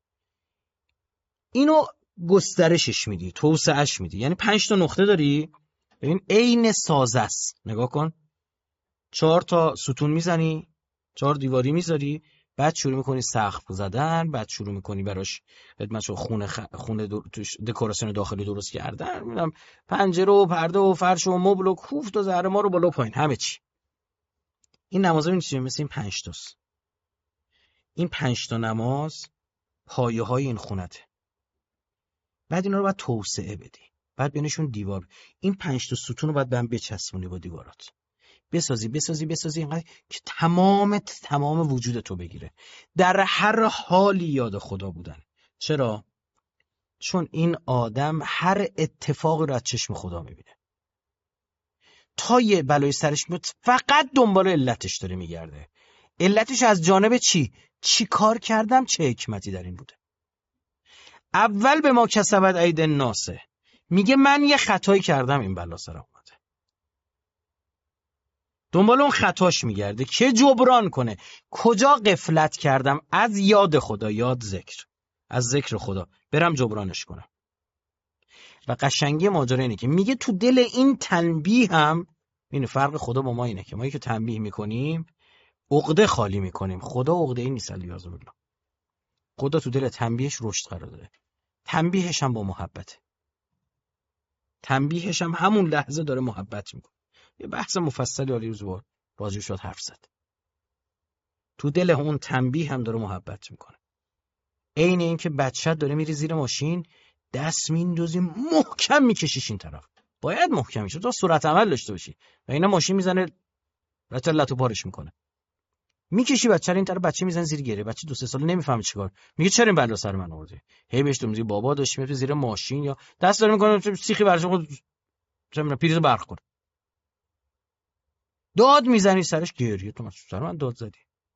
اینو گسترشش میدی، توسعهش میدی. یعنی پنج تا نقطه داری، ببین عین سازه است. نگاه کن، چهار تا ستون میزنی، چهار دیواری میذاری، بعد شروع میکنی سقف زدن، بعد شروع میکنی براش خدمتشو خونه خ... خونه دو... دکوراسیون داخلی درست کردن، میدونم پنجره و پرده و فرش و مبل و کوفت و زهر ما رو بالا پایین همه چی. این نمازا این چیه؟ مثل این پنج تاست. این پنج تا نماز پایه های این خونته. بعد اینا رو باید توسعه بدی، بعد بینشون دیوار. این پنج تا ستون رو باید به هم بچسبونی با دیوارات، بسازی بسازی بسازی اینقدر که تمام تمام وجود تو بگیره. در هر حالی یاد خدا بودن. چرا؟ چون این آدم هر اتفاقی رو از چشم خدا میبینه. تا یه بلای سرش میاد فقط دنبال علتش داره میگرده. علتش از جانب چی؟ چی کار کردم؟ چه حکمتی در این بوده؟ اول به ما کسبت اید الناس، میگه من یه خطایی کردم این بلا سرم اومده. دنبال اون خطاش میگرده که جبران کنه. کجا غفلت کردم از یاد خدا، یاد ذکر، از ذکر خدا، برم جبرانش کنم. و قشنگی ماجرا اینه که میگه تو دل این تنبیه هم، این فرق خدا با ما اینه که ما که تنبیه میکنیم عقده خالی میکنیم، خدا عقده ای نیست. الیاذ بالله. خدا تو دل تنبیهش رشد قرار داده. تنبیهش هم با محبته. تنبیهش هم همون لحظه داره محبت میکنه. یه بحث مفصلی علی روزوار راجع شد حرف زد. تو دل اون تنبیه هم داره محبت میکنه. عین این که بچه داره میری زیر ماشین، دست میندازی محکم میکشیش این طرف، باید محکم میشه تا سرعت عمل داشته باشی، و اینا ماشین میزنه بچه لتو پارش میکنه، میکشی بچه رو این طرف، بچه میزنه زیر گریه، بچه دو سه ساله نمیفهمه چیکار، میگه چرا این بلا سر من آورده، هی بهش میگی بابا داشت میره زیر ماشین، یا دست داره میکنه سیخی برش خود چه پریز برق کنه، داد میزنی سرش، گریه، تو سر من داد زدی.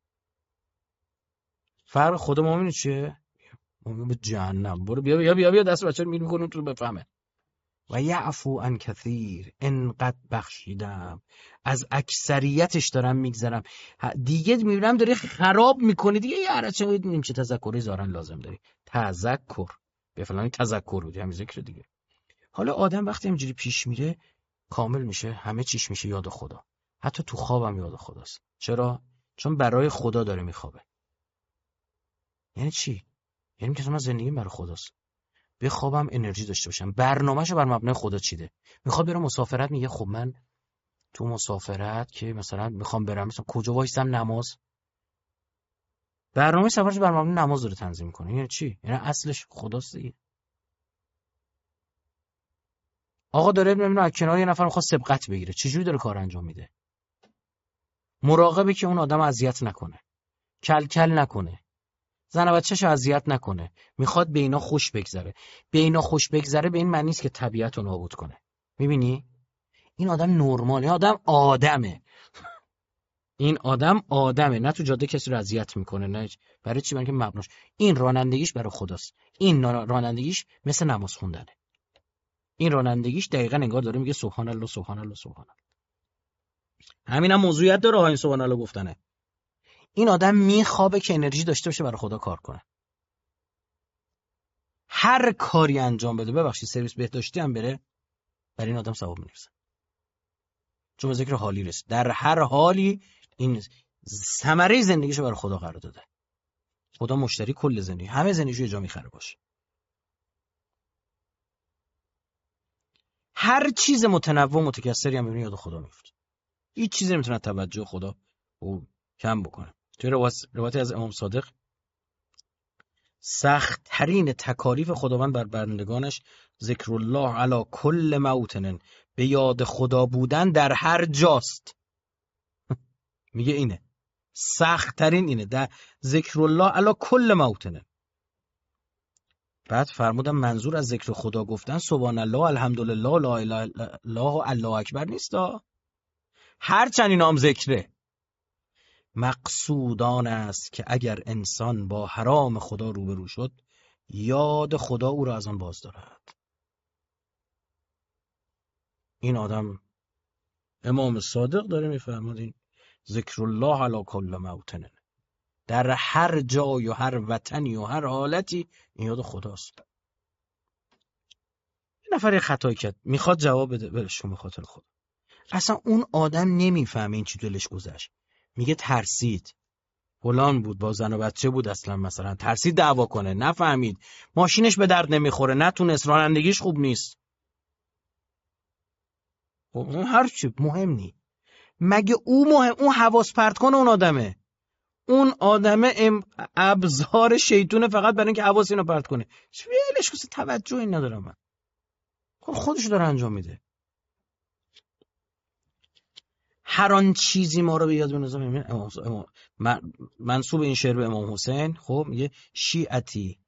فرق خود مؤمن چیه؟ مؤمن به جهنم برو، بیا بیا بیا بیا دست بچه رو میل میکنه تو بفهمه. و یعفو عن کثیر، انقدر بخشیدم از اکثریتش دارم میگذرم، دیگه میبینم داری خراب میکنی دیگه، یه عرچه میدونیم چه تذکری زارن لازم داری، تذکر به فلانی تذکر بودی، همین ذکر دیگه. حالا آدم وقتی اینجوری پیش میره کامل میشه، همه چیش میشه یاد خدا، حتی تو خوابم یاد خداست. چرا؟ چون برای خدا داره میخوابه. یعنی چی؟ یعنی که من زندگیم برای خداست، بخوابم انرژی داشته باشم، برنامه‌شو بر مبنای خدا چیده. میخواد بره مسافرت، میگه خب من تو مسافرت که مثلا میخوام برم، مثلا کجا وایسم نماز، برنامه سفرش بر مبنای نماز رو تنظیم کنه. یعنی چی؟ یعنی اصلش خداست دیگه. آقا داره میبینه از کنار یه نفر میخواد سبقت بگیره، چجوری داره کار انجام میده؟ مراقبه که اون آدم اذیت نکنه، کل کل نکنه، زن و بچه‌شو اذیت نکنه، میخواد به اینا خوش بگذره. به اینا خوش بگذره به این معنی نیست که طبیعت رو نابود کنه. میبینی؟ این آدم نرماله، آدم آدمه. این آدم آدمه، نه تو جاده کسی رو اذیت میکنه، نه برای چی؟ برای که مبناش این رانندگیش برای خداست. این رانندگیش مثل نماز خوندنه. این رانندگیش دقیقاً انگار داره میگه سبحان الله سبحان الله سبحان الله. همینم موضوعیت داره این سبحان الله گفتنه. این آدم میخوابه که انرژی داشته باشه برای خدا کار کنه. هر کاری انجام بده، ببخشید سرویس بهداشتی هم بره، برای این آدم ثواب می‌نویسه. چون به ذکر حالی رسید، در هر حالی این ثمره زندگیشو برای خدا قرار داده. خدا مشتری کل زندگی، همه زندگیشو یه جا میخره باشه. هر چیز متنوع متکثری هم ببینی یاد خدا میفته. هیچ چیزی نمیتونه توجه خدا او کم بکنه. توی روایت از امام صادق، سخت ترین تکالیف خداوند بر بندگانش ذکر الله علی کل موطن، به یاد خدا بودن در هر جاست. میگه اینه سخت ترین، اینه در ذکر الله علی کل موطن. بعد فرمودم منظور از ذکر خدا گفتن سبحان الله الحمدلله لا اله الا الله الله اکبر نیستا، هر چند اینا هم ذکره. مقصود آن است که اگر انسان با حرام خدا روبرو شد، یاد خدا او را از آن باز دارد. این آدم امام صادق داره میفرماد این ذکر الله علی کل موطن، در هر جای و هر وطنی و هر حالتی این یاد خداست. یه نفر یه خطایی کرد، میخواد جواب بده، بلش به خاطر خدا. اصلا اون آدم نمیفهمه این چی دلش گذشت، میگه ترسید، فلان بود، با زن و بچه بود، اصلا مثلا ترسید دعوا کنه، نفهمید، ماشینش به درد نمیخوره، نتونست، رانندگیش خوب نیست. اون هر چی مهم نی، مگه او مهم؟ اون حواس پرت کنه اون آدمه، اون آدمه ابزار شیطونه فقط برای اینکه حواس اینو پرت کنه. ویلش کسی توجه این ندارم من، خودش داره انجام میده. هر آن چیزی ما رو به یاد بنازم. منصوب این شعر به امام حسین، خب میگه شیعتی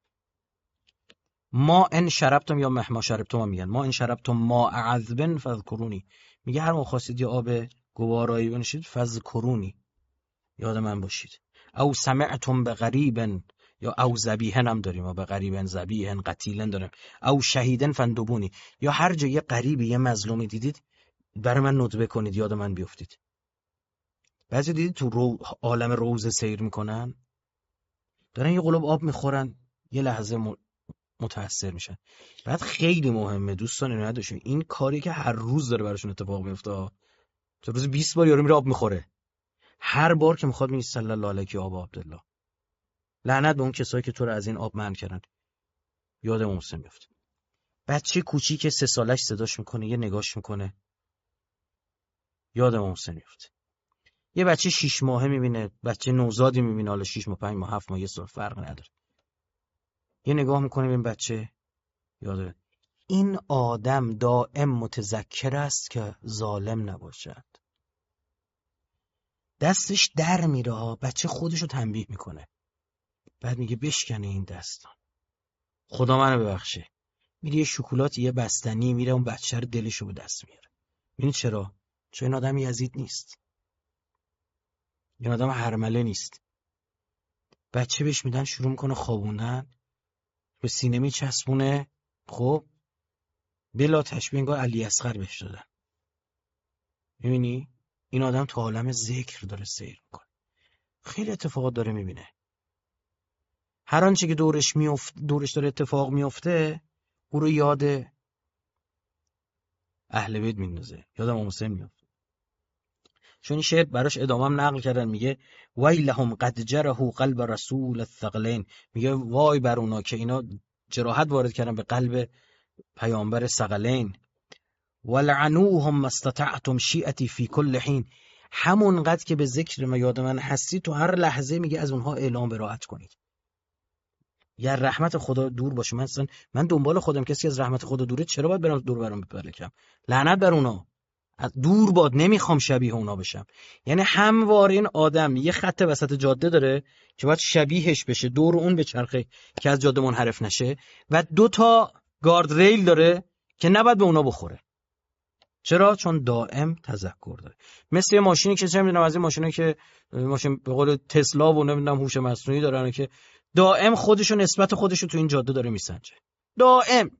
ما ان شربتم یا مهما شربتم، میگن ما ان شربتم ما عذبن فذکرونی، میگه هر موقع خواستید یا آب گوارایی بنوشید فذکرونی، یاد من باشید. او سمعتم به غریبن، یا او ذبیحن هم داریم، ما به غریبن ذبیحن قتیلن داریم، او شهیدن فندبونی، یا هر جا یه غریبی یه مظلومی دیدید برای من ندبه کنید، یاد من بیافتید. بعضی دیدید تو رو عالم روزه سیر میکنن، دارن یه قلوب آب میخورن، یه لحظه متاثر میشن. بعد خیلی مهمه دوستان اینو نداشتیم، این کاری که هر روز داره براشون اتفاق میفته، تو روز بیست بار یارو میره آب میخوره، هر بار که میخواد میگه صلی الله علیه آب عبدالله، لعنت به اون کسایی که تو رو از این آب منع کردن. یاد امام حسین میفته. بچه کوچیک سه سالش صداش میکنه، یه نگاش میکنه، یاد امام حسین میفته. یه بچه شیش ماهه میبینه، بچه نوزادی میبینه، حالا شیش ماه، پنج ماه، هفت ماه، یه سال فرق نداره. یه نگاه میکنه به این بچه، یاده این آدم دائم متذکر است که ظالم نباشد. دستش در میره ها، بچه خودشو تنبیه میکنه، بعد میگه بشکنه این دستان، خدا منو ببخشه. میره یه شکلات، یه بستنی، میره اون بچه رو دلشو به دست میاره. ببین چرا؟ چون این آدم یزید نیست، این آدم هرمله نیست. بچه بهش میدن، شروع میکنه خوابوندن، به سینه میچسبونه. خب بلا تشبیه انگار علی اصغر بهش دادن. میبینی این آدم تو عالم ذکر داره سیر میکنه، خیلی اتفاقات داره میبینه. هر آنچه که دورش میفت دورش داره اتفاق میفته، او رو یاد اهل بیت میندازه، یاد امام حسین میفته. چون این شعر براش ادامه هم نقل کردن، میگه ویلهم قد جرحوا قلب رسول الثقلین، میگه وای بر اونا که اینا جراحت وارد کردن به قلب پیامبر ثقلین. ولعنوهم ما استطعتم شیعتی فی کل حین، همون قد که به ذکر من یاد من هستی تو هر لحظه میگه از اونها اعلام براءت کنید. یا رحمت خدا دور باشه. من اصلا من دنبال خودم، کسی از رحمت خدا دوره چرا باید برام دور برام بپلکم؟ لعنت بر اونا، دور باد، نمیخوام شبیه اونا بشم. یعنی همواره این آدم یه خط وسط جاده داره که باید شبیهش بشه، دور اون به چرخه که از جاده منحرف نشه، و دو تا گارد ریل داره که نباید به اونا بخوره. چرا؟ چون دائم تذکر داره. مثل یه ماشینی که چه میدونم، از این ماشینایی که ماشین به قول تسلا و نمیدونم هوش مصنوعی دارن که دائم خودشو نسبت خودشو تو این جاده داره میسنجه، دائم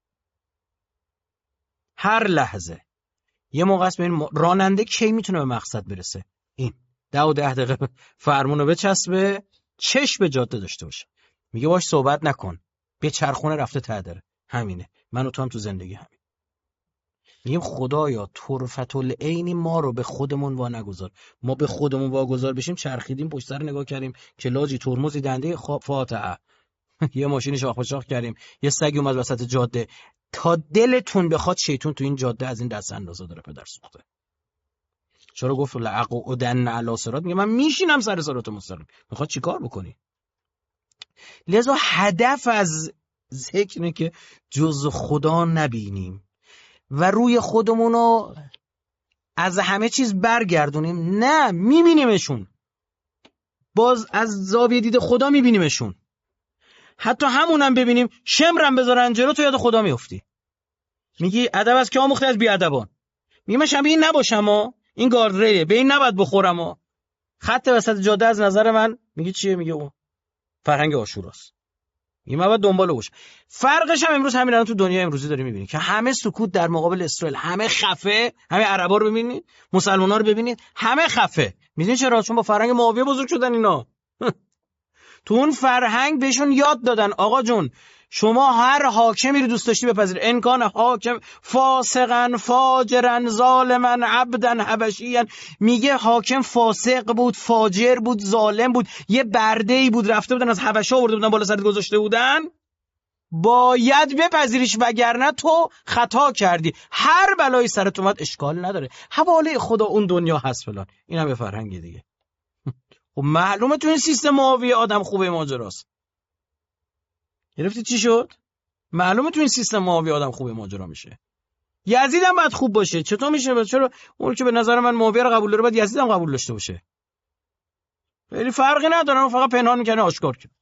هر لحظه. یه موقع است ببین راننده کی میتونه به مقصد برسه، این ده و ده دقیقه فرمونو بچسبه، چش به جاده داشته باشه، میگه باش صحبت نکن، به چرخونه رفته ته داره. همینه، من و تو هم تو زندگی همین. میگیم خدایا طرفت العین ما رو به خودمون وا نگذار. ما به خودمون واگذار بشیم، چرخیدیم پشت سر نگاه کردیم که لاجی ترمزی دنده فاتحه یه ماشین شاخ به شاخ کردیم، یه سگی اومد وسط جاده، تا دلتون بخواد شیطون تو این جاده از این دست اندازه داره پدر سوخته. چرا گفت لعقودن علی صراط؟ میگه من میشینم سر صراط مستقیم. میخواد چیکار بکنی؟ لذا هدف از ذکر اینه که جز خدا نبینیم و روی خودمونو از همه چیز برگردونیم. نه، میبینیمشون، باز از زاویه دید خدا میبینیمشون. حتی همونم ببینیم، شمرم بذارن جلو، تو یاد خدا میافتی. میگی ادب از که آموخته از بیادبان. میگه من شبیه این نباشم ها، این گاردریه، به این نباید بخورم ها. خط وسط جاده از نظر من میگه چیه؟ میگه اون فرهنگ عاشوراست. میگه من باید دنبال باش. فرقش هم امروز همین الان تو دنیا امروزی داری میبینی که همه سکوت در مقابل اسرائیل، همه خفه. همه عربا رو ببینید، مسلمانا رو ببینید، همه خفه. میدونی چرا؟ چون با فرهنگ معاویه بزرگ شدن اینا. تو اون فرهنگ بهشون یاد دادن آقا جون شما هر حاکمی رو دوست داشتی بپذیر، امکان حاکم فاسقن فاجرن ظالمن عبدن حبشیًا. میگه حاکم فاسق بود، فاجر بود، ظالم بود، یه برده‌ای بود رفته بودن از حبشه آورده بودن بالا سرت گذاشته بودن، باید بپذیریش وگرنه تو خطا کردی، هر بلایی سرت اومد اشکال نداره، حواله خدا اون دنیا هست فلان. این هم یه فرهنگی دیگه. خب معلومه تو این سیستم معاویه آدم خوبه ماجراست. گرفتی چی شد؟ معلومه تو این سیستم معاویه آدم خوبه ماجرا میشه. یزید هم باید خوب باشه. چطور میشه؟ چرا اون که به نظر من معاویه رو قبول داره باید یزید هم قبول داشته باشه؟ خیلی فرقی نداره، اون فقط پنهان میکنه آشکار کنه.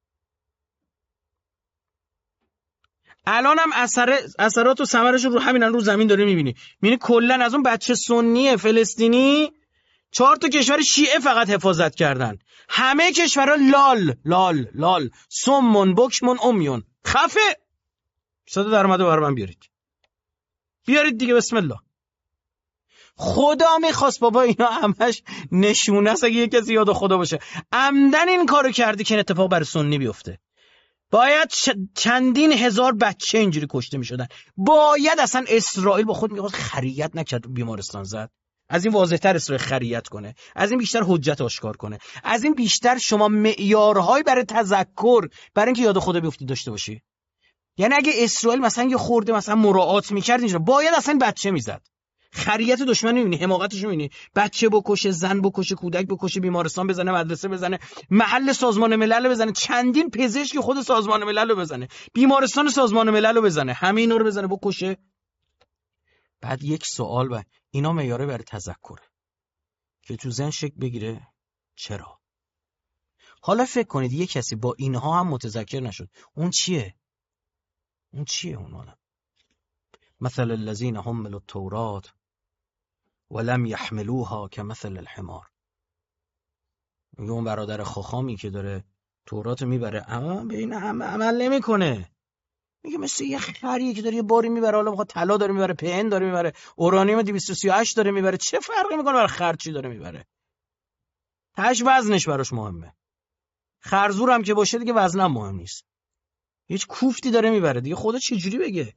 الان هم اثر اثرات و ثمرش رو همین رو زمین داره میبینی. میبینی کلا از اون بچه سنی فلسطینی چهار تا کشور شیعه فقط حفاظت کردن، همه کشورها لال لال لال، سمون بکمون امیون، خفه. صدا درآمده برای من بیارید بیارید دیگه، بسم الله. خدا میخواست بابا اینا همش نشونه است، اگه کسی یاد خدا باشه عمدن این کارو کرده که این اتفاق برای سنی بیفته. باید چندین هزار بچه اینجوری کشته میشدن. باید اصلا اسرائیل با خود میگه خریت نکرد، بیمارستان زد. از این واضح‌تر اسرائیل خریت کنه، از این بیشتر حجت آشکار کنه، از این بیشتر شما معیارهای برای تذکر، برای اینکه یاد خدا بیفتی داشته باشی. یعنی اگه اسرائیل مثلا یه خورده مثلا مراعات میکرد اینجا، باید اصلا بچه میزد. خریت دشمن می‌بینی، حماقتش می‌بینی، بچه بکشه، زن بکشه، کودک بکشه، بیمارستان بزنه، مدرسه بزنه، محل سازمان ملل بزنه، چندین پزشک خود سازمان ملل رو بزنه، بیمارستان سازمان ملل رو بزنه، همه اینا رو بزنه بکشه. بعد یک سوال و اینا معیاره برای تذکره که تو ذهن شکل بگیره چرا. حالا فکر کنید یه کسی با اینها هم متذکر نشد، اون چیه؟ اون چیه اون مالا؟ مثل الذین حملوا التوراة ولم يحملوها كمثل الحمار. میگه اون برادر خاخامی که داره تورات میبره اما به این هم عمل نمیکنه. میگه مثل یه خریه که داره یه باری میبره، حالا بخواد طلا داره میبره، پن داره میبره، اورانیوم دویست و سی و هشت داره میبره، چه فرقی میکنه برای خر چی داره میبره؟ تاش وزنش براش مهمه. خرزور هم که باشه دیگه وزنم مهم نیست. هیچ کوفتی داره میبره دیگه، خدا چه جوری بگه؟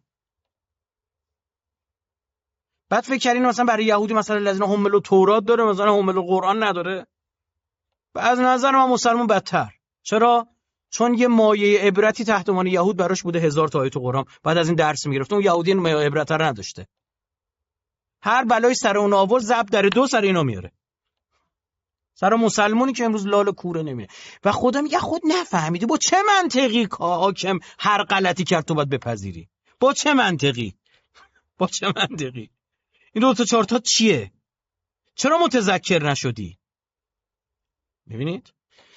بعد فکر کردین مثلا برای یهودی مثلا الذین حملوا تورات داره، مثلا حملوا قرآن نداره؟ و از نظر من مسلمان بدتر. چرا؟ چون یه مایه عبرتی تحت عنوان یهود براش بوده، هزار تا آیه تو قرآن، بعد از این درس میگرفت. اون یهودی این مایه عبرت رو نداشته. هر بلای سر اون آورد ضرب در دو سر اینا میاره. سر مسلمانی که امروز لال کوره نمیره. و خدا میگه خود نفهمیدی با چه منطقی حاکم هر غلطی کرد تو باید بپذیری؟ با چه منطقی؟ با چه منطقی؟ این دو تا چهار تا چیه؟ چرا متذکر نشدی؟ میبینید؟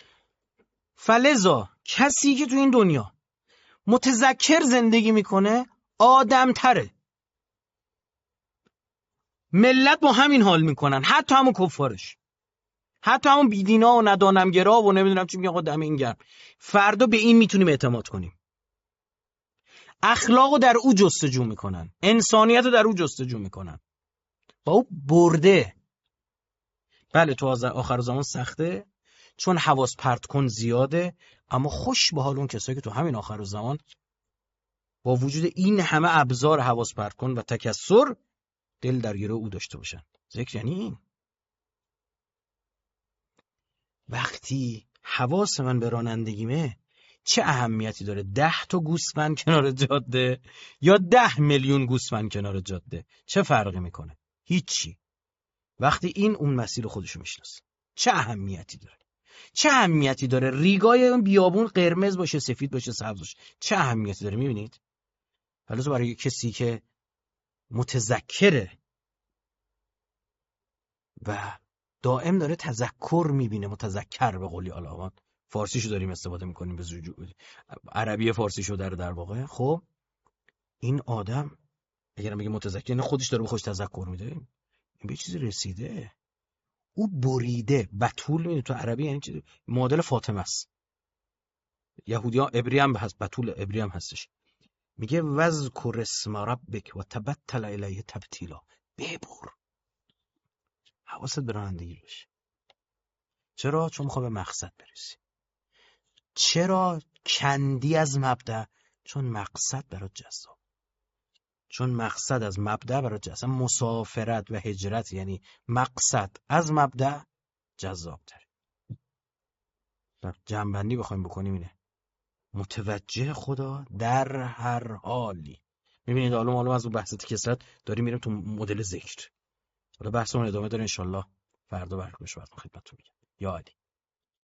فلذا کسی که تو این دنیا متذکر زندگی میکنه آدم تره. ملت با همین حال میکنن، حتی همون کفارش، حتی همون بیدینا و ندانمگرا و نمیدونم چی میگن آقا دم این گرم. فردا به این میتونیم اعتماد کنیم. اخلاقو در او جستجو میکنن، انسانیتو در او جستجو میکنن. با او برده. بله تو آخر زمان سخته چون حواس پرت کن زیاده، اما خوش به حال اون کسایی که تو همین آخر زمان با وجود این همه ابزار حواس پرت کن و تکثر دل در گروه او داشته باشن. ذکر یعنی این. وقتی حواس من به رانندگیمه چه اهمیتی داره ده تا گوسفند کنار جاده یا ده میلیون گوسفند کنار جاده؟ چه فرقی میکنه؟ هیچی. وقتی این اون مسیر خودشو میشناسه چه اهمیتی داره؟ چه اهمیتی داره ریگای اون بیابون قرمز باشه، سفید باشه، سبز باشه؟ چه اهمیتی داره؟ میبینید؟ حالا برای کسی که متذکره و دائم داره تذکر میبینه، متذکر به قولی علامات، فارسیشو داریم استفاده میکنیم به زوج عربی فارسیشو در در واقع. خب این آدم اگر میگه متذکر نه خودش داره به خودش تذکر میده، این به چیزی رسیده. او بریده. بتول میدونی تو عربی یعنی چیزی معادل فاطمه است. یهودیان عبری هم هست، بتول عبری هم هستش. میگه وذکر اسم ربک و تبتل الیه تبتیلا. ببر حواست به رانندگی باشه. چرا؟ چون میخوای به مقصد برسی. چرا کندی از مبدأ؟ چون مقصد برات جذاب. چون مقصد از مبدأ برات جذاب. مسافرت و هجرت یعنی مقصد از مبدأ جذاب تره. جمع‌بندی بخوایم بکنیم اینه: متوجه خدا در هر حالی. میبینید حالا معلوم از اون بحث کسرت داریم میریم تو مدل ذکر. حالا بحثمون ادامه داره انشالله فردا برنامه‌اش بعد خدمتتون میگم. یا علی.